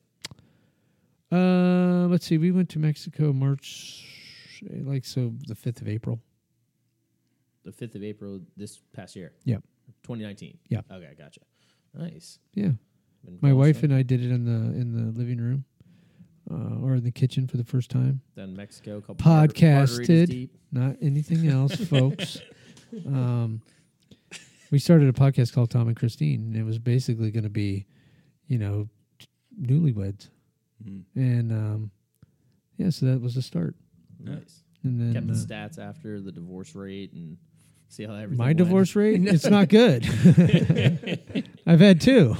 Uh, let's see. We went to Mexico March, like so, the fifth of April. The fifth of April this past year. Yep. twenty nineteen. Yep. Okay, gotcha. Nice. Yeah. Been My going wife strong. and I did it in the in the living room, uh, or in the kitchen for the first time. Done Mexico. A couple mar- margaritas Podcasted, deep. not anything else, folks. Um, we started a podcast called Tom and Christine, and it was basically going to be, you know, newlyweds, Mhm. and um, yeah, so that was the start. Nice. And then Kept the uh, stats after the divorce rate and see how everything my went. divorce rate, it's not good. I've had two.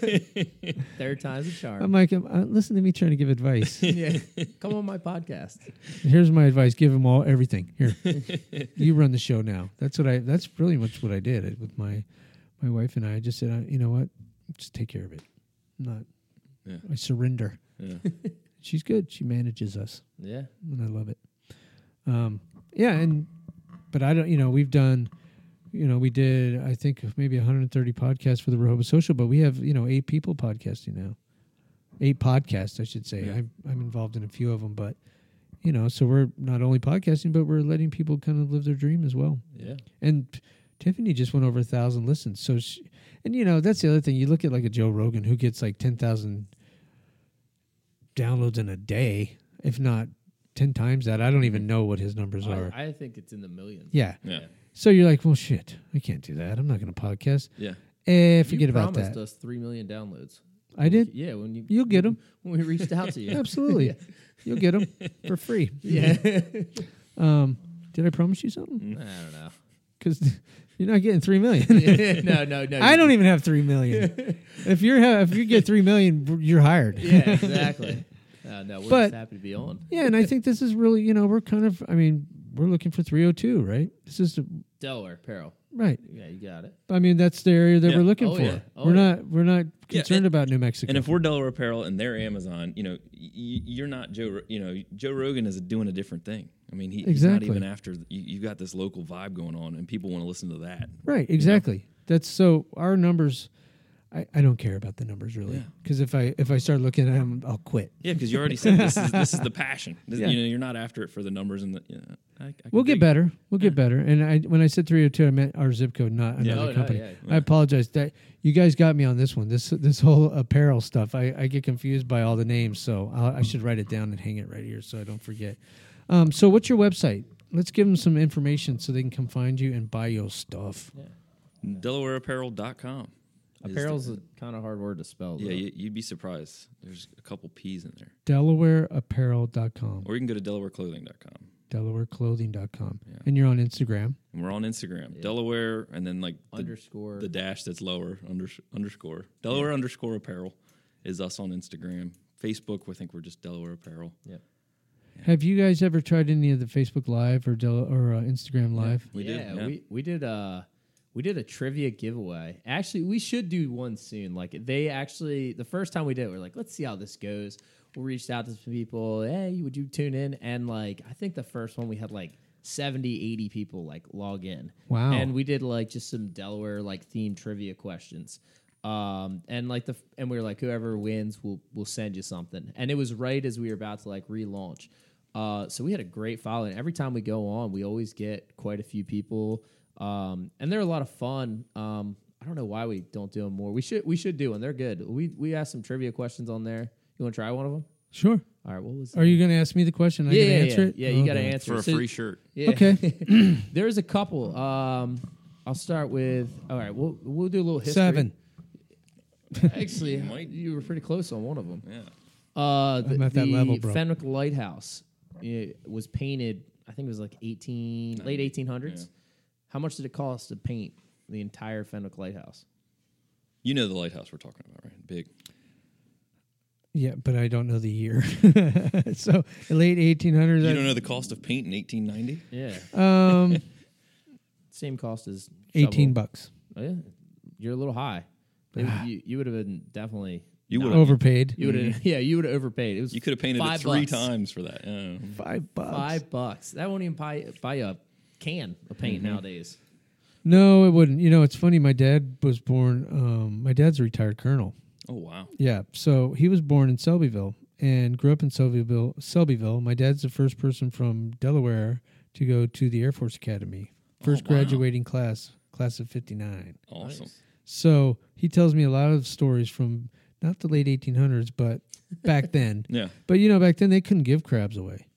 Third time's a charm. I'm like, uh, listen to me trying to give advice. yeah. Come on my podcast. Here's my advice: give them all everything. Here, you run the show now. That's what I. That's really much what I did I- with my my wife and I. I just said, uh, you know what, just take care of it. I'm not. Yeah. I surrender. Yeah. She's good. She manages us, Yeah. and I love it. Um, yeah, and but I don't. You know, we've done. You know, we did. I think maybe one hundred thirty podcasts for the Rehoboth Social, but we have you know eight people podcasting now. Eight podcasts, I should say. Yeah. I'm I'm involved in a few of them, but you know, so we're not only podcasting, but we're letting people kind of live their dream as well. Yeah. And Tiffany just went over a thousand listens. So, she, and you know, that's the other thing. You look at like a Joe Rogan who gets like ten thousand downloads in a day, if not ten times that. I don't even know what his numbers are. I, I think it's in the millions. Yeah. Yeah. So you're like, well, shit, I can't do that. I'm not going to podcast. Yeah. Eh, forget you about promised that. us three million downloads. I did. Yeah, when you You'll get 'em. when we reached out to you. Absolutely. Yeah. You'll get them for free. Yeah. Um, did I promise you something? I don't know. Because you're not getting three million. no, no, no. I don't even have three million. if you're ha- if you get three million, you're hired. Yeah, exactly. Uh, no, we're But- just happy to be on. Yeah, and I think this is really, you know, we're kind of, I mean, we're looking for three oh two, right? This is the, Delaware Apparel. right. Yeah, you got it. I mean, that's the area that Yeah. we're looking Oh, for. yeah. Oh, we're yeah. not we're not Yeah, concerned and- about New Mexico. And if we're Delaware Apparel and they're Amazon, you know, y- y- you're not Joe. Ro- You know, Joe Rogan is doing a different thing. I mean, he, Exactly. he's not even after. You, you got this local vibe going on, and people want to listen to that. right, exactly. That's so our numbers. I, I don't care about the numbers really, Yeah. because if I if I start looking at them, I'll quit. Yeah, because you already said this is this is the passion. This, Yeah. You know, you're not after it for the numbers and the. You know, I, I can We'll get dig it. better. We'll get better. And I when I said three oh two, I meant our zip code, not Yeah. another Oh, no, company. yeah. I apologize. That you guys got me on this one. This this whole apparel stuff. I, I get confused by all the names, so I'll, I should write it down and hang it right here so I don't forget. Um, so what's your website? Let's give them some information so they can come find you and buy your stuff. Delaware Apparel dot com. Apparel's a kind of hard word to spell. Yeah, though. you, you'd be surprised. There's a couple P's in there. Delaware Apparel dot com. Or you can go to Delaware Clothing dot com. Delaware Clothing dot com. Yeah. And you're on Instagram. And we're on Instagram. Yeah. Delaware, and then like the, underscore. the dash that's lower, under, underscore. Delaware underscore apparel is us on Instagram. Facebook, I think we're just Delaware Apparel. yeah. Have you guys ever tried any of the Facebook Live or Del- or uh, Instagram Live? We yeah, did. Yeah. we we did uh we did a trivia giveaway. Actually, we should do one soon. Like they actually the first time we did it, we are like, let's see how this goes. We reached out to some people, hey, would you tune in? And like I think the first one we had like seventy, eighty people like log in. Wow. And we did like just some Delaware like themed trivia questions. Um and like the and we were like whoever wins will will send you something. And it was right as we were about to like relaunch. Uh, so we had a great following. Every time we go on, we always get quite a few people, um, and they're a lot of fun. Um, I don't know why we don't do them more. We should we should do them. They're good. We we asked some trivia questions on there. You want to try one of them? Sure. All right. What was? Are you going to ask me the question? I Yeah, can yeah, answer yeah. it? Yeah, you got to Okay. answer for a So- free shirt. Yeah. Okay. There's a couple. Um, I'll start with. All right. We'll we'll do a little history. Seven. Actually, Might. you were pretty close on one of them. Yeah. Uh, the, I'm at that the level, bro. Fenwick Lighthouse it was painted. I think it was like eighteen, late eighteen hundreds. Yeah. How much did it cost to paint the entire Fenwick Lighthouse? You know the lighthouse we're talking about, right? Big. Yeah, but I don't know the year. So late eighteen hundreds. You don't know the cost of paint in eighteen ninety? Yeah, Um, same cost as eighteen shovel. bucks. Oh, yeah, you're a little high. It- you you would have been definitely You not- would've- Overpaid. You would have yeah you would have overpaid. It was You could have painted five it three bucks. times for that. Yeah. Five bucks. Five bucks. That won't even buy buy a can of paint Mm-hmm. nowadays. No, it wouldn't. You know, it's funny. My dad was born. Um, my dad's a retired colonel. Oh, wow. Yeah. So he was born in Selbyville and grew up in Selbyville. Selbyville. My dad's the first person from Delaware to go to the Air Force Academy. First Oh, wow. graduating class, class of fifty-nine. Awesome. Nice. So he tells me a lot of stories from not the late eighteen hundreds, but back then. Yeah. But you know, back then they couldn't give crabs away.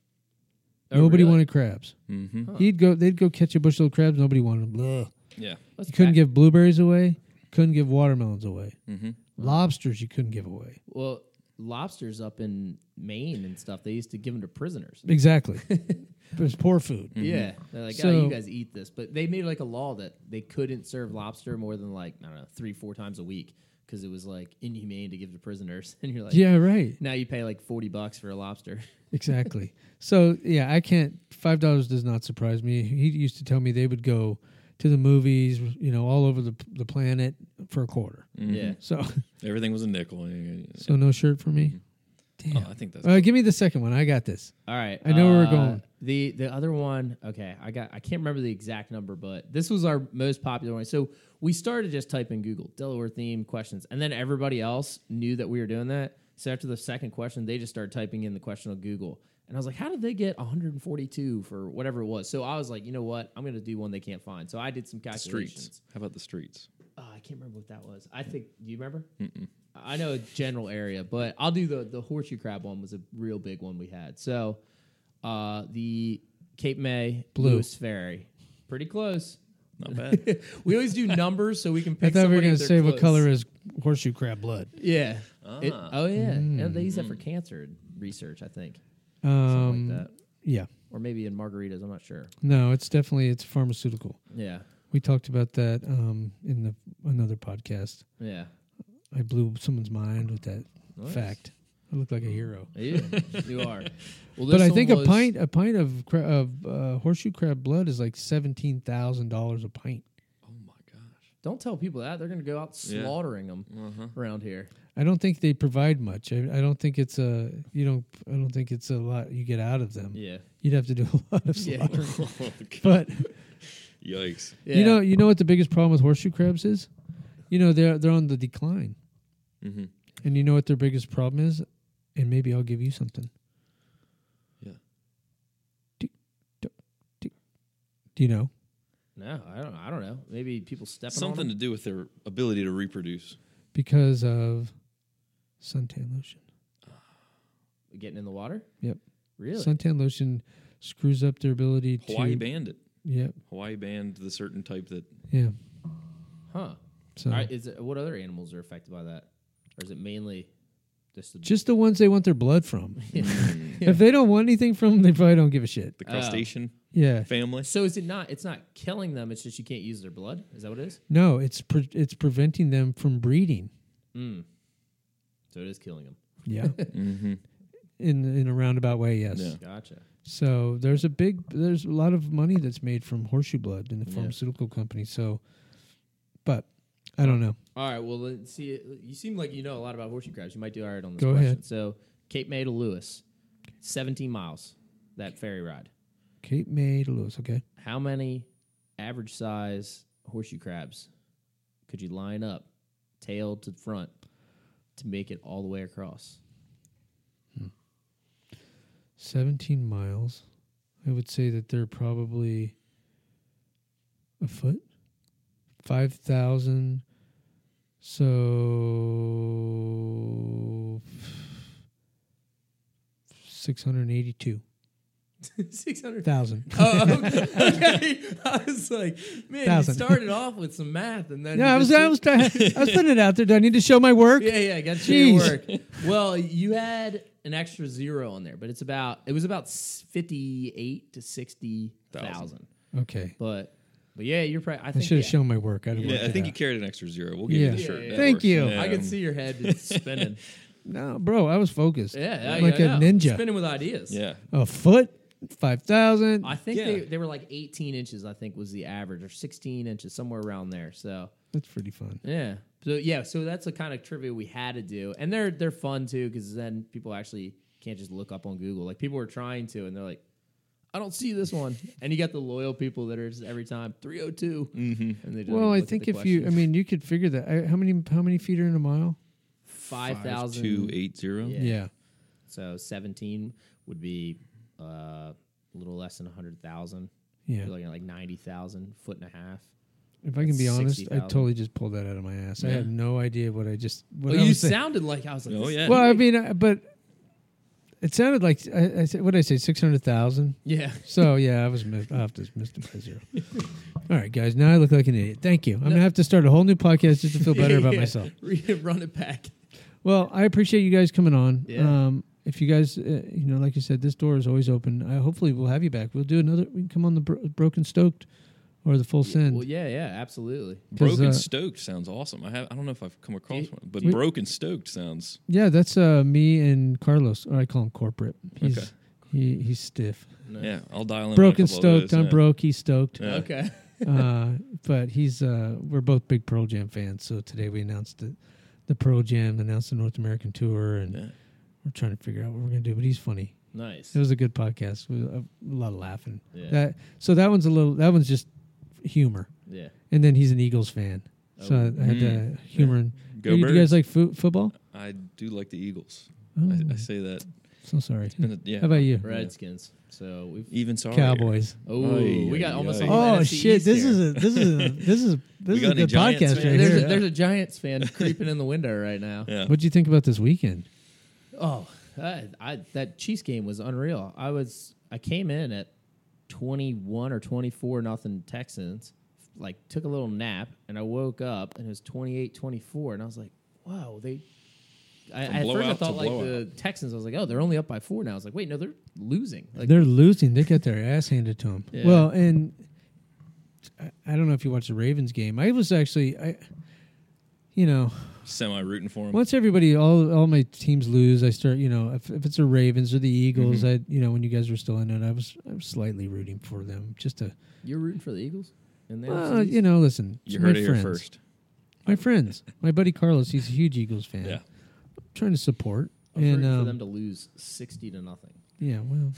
Oh, Nobody really? wanted crabs. Mm-hmm. Huh. He'd go. They'd go catch a bushel of crabs. Nobody wanted them. Ugh. Yeah. That's You couldn't back- give blueberries away. Couldn't give watermelons away. Mm-hmm. Lobsters you couldn't give away. Well, lobsters up in Maine and stuff, they used to give them to prisoners. Exactly. It was poor food. Yeah, they're like, oh, So- you guys eat this, but they made like a law that they couldn't serve lobster more than like I don't know three, four times a week because it was like inhumane to give to prisoners. And you're like, Yeah, right. now you pay like forty bucks for a lobster. Exactly. So yeah, I can't. Five dollars does not surprise me. He used to tell me they would go to the movies, you know, all over the the planet for a quarter. Mm-hmm. Yeah, So Everything was a nickel. so no shirt for me. Damn. Oh, I think that's Uh, give me the second one. I got this. all right. I know where we're uh, going. The the other one, okay, I got I can't remember the exact number, but this was our most popular one. So we started just typing Google Delaware theme questions, and then everybody else knew that we were doing that. So after the second question, they just started typing in the question on Google. And I was like, how did they get one hundred forty-two for whatever it was? So I was like, you know what? I'm going to do one they can't find. So I did some the calculations. streets. How about the streets? Oh, I can't remember what that was. I think, do you remember? Mm-mm. I know a general area, but I'll do the, the horseshoe crab one was a real big one we had. So uh, the Cape May Blue. Lewis Ferry. Pretty close. Not bad. We always do numbers so we can I pick thought we were somebody going if to they're say what close. color is horseshoe crab blood. Yeah. It- Ah. oh, yeah. Mm. And they use that for cancer research, I think. Um, Something like that. Yeah. Or maybe in margaritas. I'm not sure. No, it's definitely it's pharmaceutical. Yeah. We talked about that um, in the another podcast. Yeah. I blew someone's mind with that Nice. fact. I look like a hero. Yeah, you are. Well, But this I one think was- a pint a pint of cra- of uh, horseshoe crab blood is like seventeen thousand dollars a pint. Oh my gosh. Don't tell people that. They're going to go out Yeah. slaughtering them Uh-huh. around here. I don't think they provide much. I, I don't think it's a you don't. I don't think it's a lot you get out of them. Yeah. You'd have to do a lot of Yeah. slaughtering. Oh, God. But Yikes. Yeah. you know, you know what the biggest problem with horseshoe crabs is? You know, they're they're on the decline, Mm-hmm. and you know what their biggest problem is? And maybe I'll give you something. Yeah. Do, do, do, do you know? No, I don't. I don't know. Maybe people stepping Something on to do with their ability to reproduce. Because of suntan lotion. them? Getting in the water. Yep. Really? Suntan lotion screws up their ability Hawaii to. banned it. Yep. Hawaii banned the certain type that. Yeah. huh. So All right. Is it, what other animals are affected by that, or is it mainly just the? just the ones they want their blood from. Yeah. If they don't want anything from them, they probably don't give a shit. The Oh. crustacean Yeah. family. So is it not? It's not killing them. It's just you can't use their blood. Is that what it is? No, it's pre- it's preventing them from breeding. Mm. So it is killing them. Yeah. Mm-hmm. in in a roundabout way, yes. Yeah. Gotcha. So there's a big there's a lot of money that's made from horseshoe blood in the Yeah. pharmaceutical company. So, but I don't know. All right. Well, let's see. You seem like you know a lot about horseshoe crabs. You might do all right on this Go question. ahead. So Cape May to Lewis, seventeen miles. That ferry ride. Cape May to Lewis. Okay. How many average size horseshoe crabs could you line up, tail to front, to make it all the way across? seventeen miles. I would say that they're probably a foot, five thousand. So six hundred eighty-two Six hundred. thousand. Oh, okay. I was like, man, Thousand. you started off with some math, and then Yeah, you I was, just- I was trying. I was putting it out there. Do I need to show my work? Yeah, yeah, got to show your Jeez. work. Well, you had an extra zero on there, but it's about it was about fifty-eight to sixty thousand. Okay. But but yeah, you're probably. I I think should have yeah. shown my work. I'd have Yeah, worked I it think you out. carried an extra zero. We'll give Yeah. you the Yeah, shirt. yeah, That Thank works. you. Yeah. I can see your head just spinning. No, bro, I was focused. Yeah, I'm I- like I a know. ninja. spinning with ideas. Yeah. A foot, five thousand. I think Yeah. they, they were like eighteen inches. I think was the average, or sixteen inches, somewhere around there. So That's pretty fun. yeah, so yeah, so that's the kind of trivia we had to do, and they're they're fun too because then people actually can't just look up on Google. Like people were trying to, and they're like, I don't see this one. And you got the loyal people that are just every time three oh two. Mm-hmm. And they don't Well, even I look at think the if you, I questions. mean, you could figure that. I, how many how many feet are in a mile? five thousand. Two eight zero. Yeah. Yeah. So seventeen would be uh, a little less than one hundred thousand. Yeah. You're looking at like ninety thousand, foot and a half. If I can be honest, I sixty thousand. totally just pulled that out of my ass. I Yeah. had no idea what I just. What Well, I you was saying. sounded like I was like, Oh, this- yeah. Well, I mean, uh, but it sounded like I, I said. What did I say? Six hundred thousand. yeah. So yeah, I was. Mis- I have to missed it by zero. All right, guys. Now I look like an idiot. Thank you. I'm gonna have to start a whole new podcast just to feel better about Yeah. myself. Run it back. Well, I appreciate you guys coming on. Yeah. Um, if you guys, uh, you know, like you said, this door is always open. I hopefully we'll have you back. We'll do another. We can come on the bro- Broken Stoked or the Full Send. Well, yeah, yeah, absolutely. 'Cause, Broken uh, Stoked sounds awesome. I have I don't know if I've come across You- one, but we- Broken Stoked sounds Yeah, that's uh, me and Carlos, or I call him corporate. He's Okay. he, he's stiff. No. yeah. I'll dial in. on a Broken couple of stoked. those, I'm yeah. broke. He's stoked. Yeah. Okay. uh, but he's uh, we're both big Pearl Jam fans. So today we announced the the Pearl Jam, announced the North American tour, and Yeah. we're trying to figure out what we're gonna do. But he's funny. Nice. It was a good podcast with a, a lot of laughing. Yeah. That so that one's a little. That one's just humor. Yeah. And then he's an Eagles fan. So Oh. I had Mm. uh, humor. And, Go you, you guys Birds. like fo- football? I do like the Eagles. Oh, I, I say that. so sorry. Been a- yeah. How about you? Redskins. So we've. Even sorry. Cowboys. Oh, Oy, we got oy, almost. oy. a whole Oh N F C shit! East This here. is a this is a this is this We is got a any good Giants podcast fans? right There's here. a, there's a Giants fan creeping in the window right now. Yeah. What'd you think about this weekend? Oh, I, I, that Chiefs game was unreal. I was I came in at twenty-one or twenty-four nothing Texans. Like took a little nap and I woke up and it was twenty-eight twenty-four and I was like, wow, they. I, From at first I blowout to thought like blowout. the Texans. I was like, oh, they're only up by four now. I was like, wait, no, they're losing. Like, They're losing. They got their ass handed to them. Yeah. Well, and I, I don't know if you watched the Ravens game. I was actually, I, you know, Semi rooting for them. once everybody, all all my teams lose, I start, you know, if, if it's the Ravens or the Eagles, I, you know, when you guys were still in it, I was, I was slightly rooting for them, just to, you're rooting for the Eagles. And the well, you know, listen, You it's heard my it friends, here first. my friends, my buddy Carlos, he's a huge Eagles fan. Yeah. I'm trying to support, I was and rooting for um, them to lose sixty to nothing. yeah, well,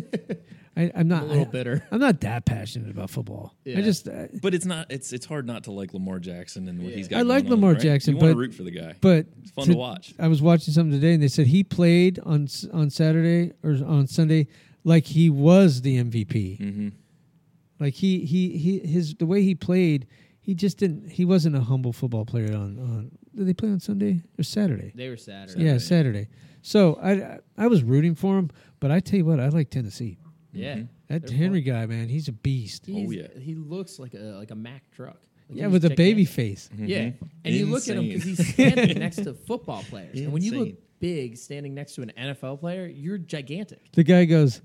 I, I'm I'm not, a little I, bitter. I'm not that passionate about football. I Yeah. just. Uh, But it's not. It's it's hard not to like Lamar Jackson and what Yeah. he's got. I like going on, Lamar right? Jackson, You want to but- root for the guy. But It's fun to watch. I was watching something today, and they said he played on S- on Saturday or on Sunday like he was the M V P. Mm-hmm. Like he he he his the way he played, he just didn't. He wasn't a humble football player. On on did they play on Sunday or Saturday? They were Saturday. Yeah, Saturday. So I I was rooting for him, but I tell you what, I like Tennessee. Yeah. That They're Henry fun. guy, man, he's a beast. He's, Oh, yeah. He looks like a like a Mack truck. Like Yeah, he's with a baby gigantic. face. Yeah, and you look at him because Insane. he's standing next to football players, and when you look Insane. big standing next to an N F L player, you're gigantic. The guy goes,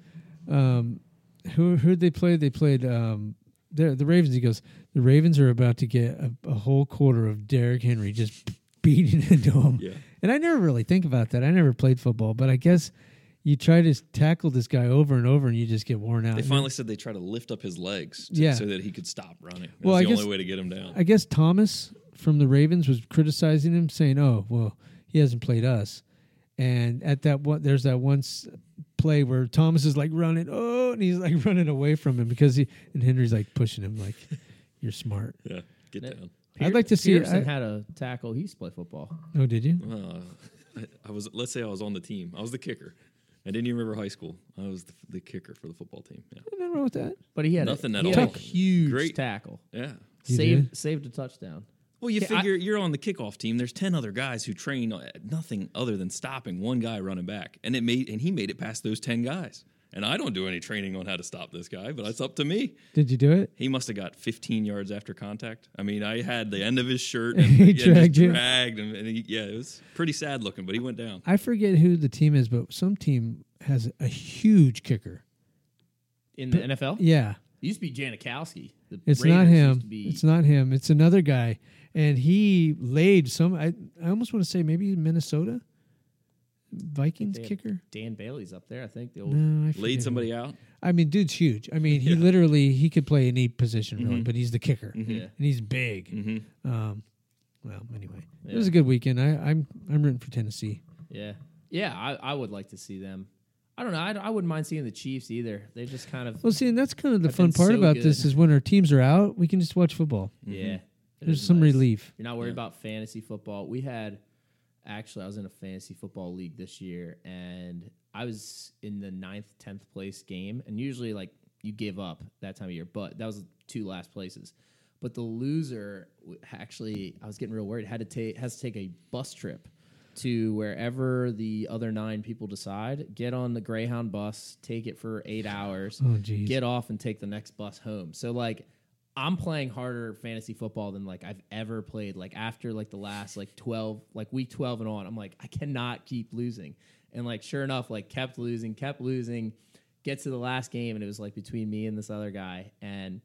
um, who who they play? They played um, the the Ravens. He goes, the Ravens are about to get a, a whole quarter of Derrick Henry just beating into him. Yeah. And I never really think about that. I never played football, but I guess you try to tackle this guy over and over, and you just get worn out. They And finally said they try to lift up his legs to, Yeah. so that he could stop running. That's Well, I the guess- only way to get him down. I guess Thomas from the Ravens was criticizing him, saying, "Oh, well, he hasn't played us." And at that one, there's that one s- play where Thomas is like running, oh, and he's like running away from him because he and Henry's like pushing him, like, "You're smart." yeah, get Yeah. down. I'd like to see it. Pearson I- had a tackle. He used to play football. Oh, did you? Uh, I, I was. Let's say I was on the team. I was the kicker. I didn't even remember high school. I was the, the kicker for the football team. Yeah, Nothing wrong with that. But he had Nothing a, at he had all. a huge Great. tackle. yeah. You Saved did? saved a touchdown. Well, you Okay, I- figure you're on the kickoff team. There's ten other guys who train at nothing other than stopping one guy running back, and it made and he made it past those ten guys. And I don't do any training on how to stop this guy, but it's up to me. Did you do it? He must have got fifteen yards after contact. I mean, I had the end of his shirt and He yeah, just dragged you? dragged him, and he, yeah, it was pretty sad looking, but he went down. I forget who the team is, but some team has a huge kicker. In the N F L? Yeah. It used to be Janikowski. The It's Raiders not used him. to be- It's not him. It's another guy. And he laid some, I, I almost want to say maybe Minnesota Vikings They have kicker. Dan Bailey's up there, I think. The old No, I forget Laid who. somebody out. I mean, dude's huge. I mean, he Yeah. literally, he could play any position really, Mhm. but he's the kicker. Mhm. Yeah. And he's big. Mm-hmm. Um, well, anyway, it Yeah. was a good weekend. I, I'm, I'm rooting for Tennessee. Yeah. Yeah, I, I would like to see them. I don't know. I, I wouldn't mind seeing the Chiefs either. They just kind of, Well, see, and that's kind of the I've fun been part so about good. this is when our teams are out, we can just watch football. yeah. it There's is some nice. relief. You're not worried Yeah. about fantasy football. We had, actually, I was in a fantasy football league this year, and I was in the ninth, tenth place game. And usually, like, you give up that time of year, but that was two last places. But the loser actually, I was getting real worried, had to take has to take a bus trip to wherever the other nine people decide, get on the Greyhound bus, take it for eight hours, Oh, geez. get off, and take the next bus home. So, like, I'm playing harder fantasy football than, like, I've ever played. Like, after, like, the last, like, twelve, like, week twelve and on, I'm like, I cannot keep losing. And, like, sure enough, like, kept losing, kept losing, get to the last game, and it was, like, between me and this other guy, and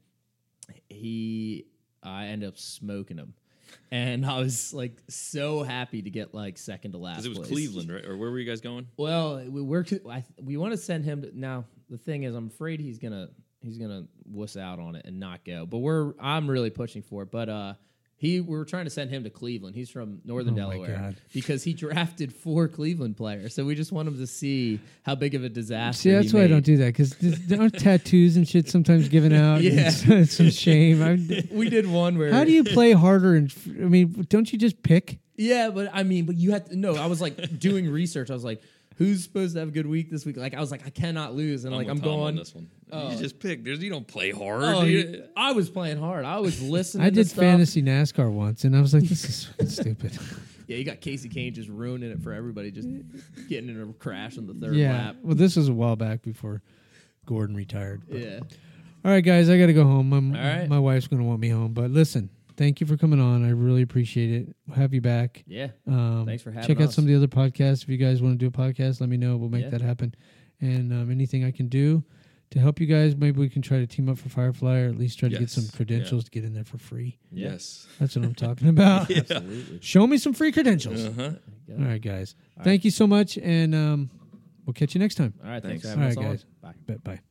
he, I ended up smoking him. And I was, like, so happy to get, like, second to last Because it was place. Cleveland, right? Or where were you guys going? Well, we we're I, we want to send him to, now. The thing is, I'm afraid he's gonna he's gonna wuss out on it and not go. But we're I'm really pushing for it. But uh, he we were trying to send him to Cleveland. He's from Northern Oh, my Delaware God. because he drafted four Cleveland players. So we just want him to see how big of a disaster. See, that's he why I made. don't do that, because there aren't tattoos and shit sometimes given out. Yeah. It's, it's some shame. I, We did one where how do you play harder? And I mean, don't you just pick? Yeah, but I mean, but you had to no. I was like doing research. I was like, who's supposed to have a good week this week? Like, I was like, I cannot lose, and like with I'm Tom on going. this one. Oh. You just pick. There's you don't play hard. Oh, do you- you? I was playing hard. I was listening. I to did stuff. fantasy NASCAR once, and I was like, this is fucking stupid. Yeah, you got Casey Kane just ruining it for everybody, just getting in a crash on the third Yeah. lap. Well, this was a while back before Gordon retired. But- Yeah. All right, guys, I got to go home. I'm, All right. My wife's going to want me home. But listen, thank you for coming on. I really appreciate it. We'll have you back. Yeah. Um, Thanks for having Check out us. some of the other podcasts. If you guys want to do a podcast, let me know. We'll make Yeah. that happen. And um, anything I can do to help you guys, maybe we can try to team up for Firefly, or at least try to get Yes. some credentials to get in there for free. Yeah. Yes. That's what I'm talking about. Absolutely. Show me some free credentials. Uh-huh. All right, guys. Thank you so much, and um, we'll catch you next time. All right. Thanks, Thanks. for having All us right, on. guys. Bye. Bye. Bye.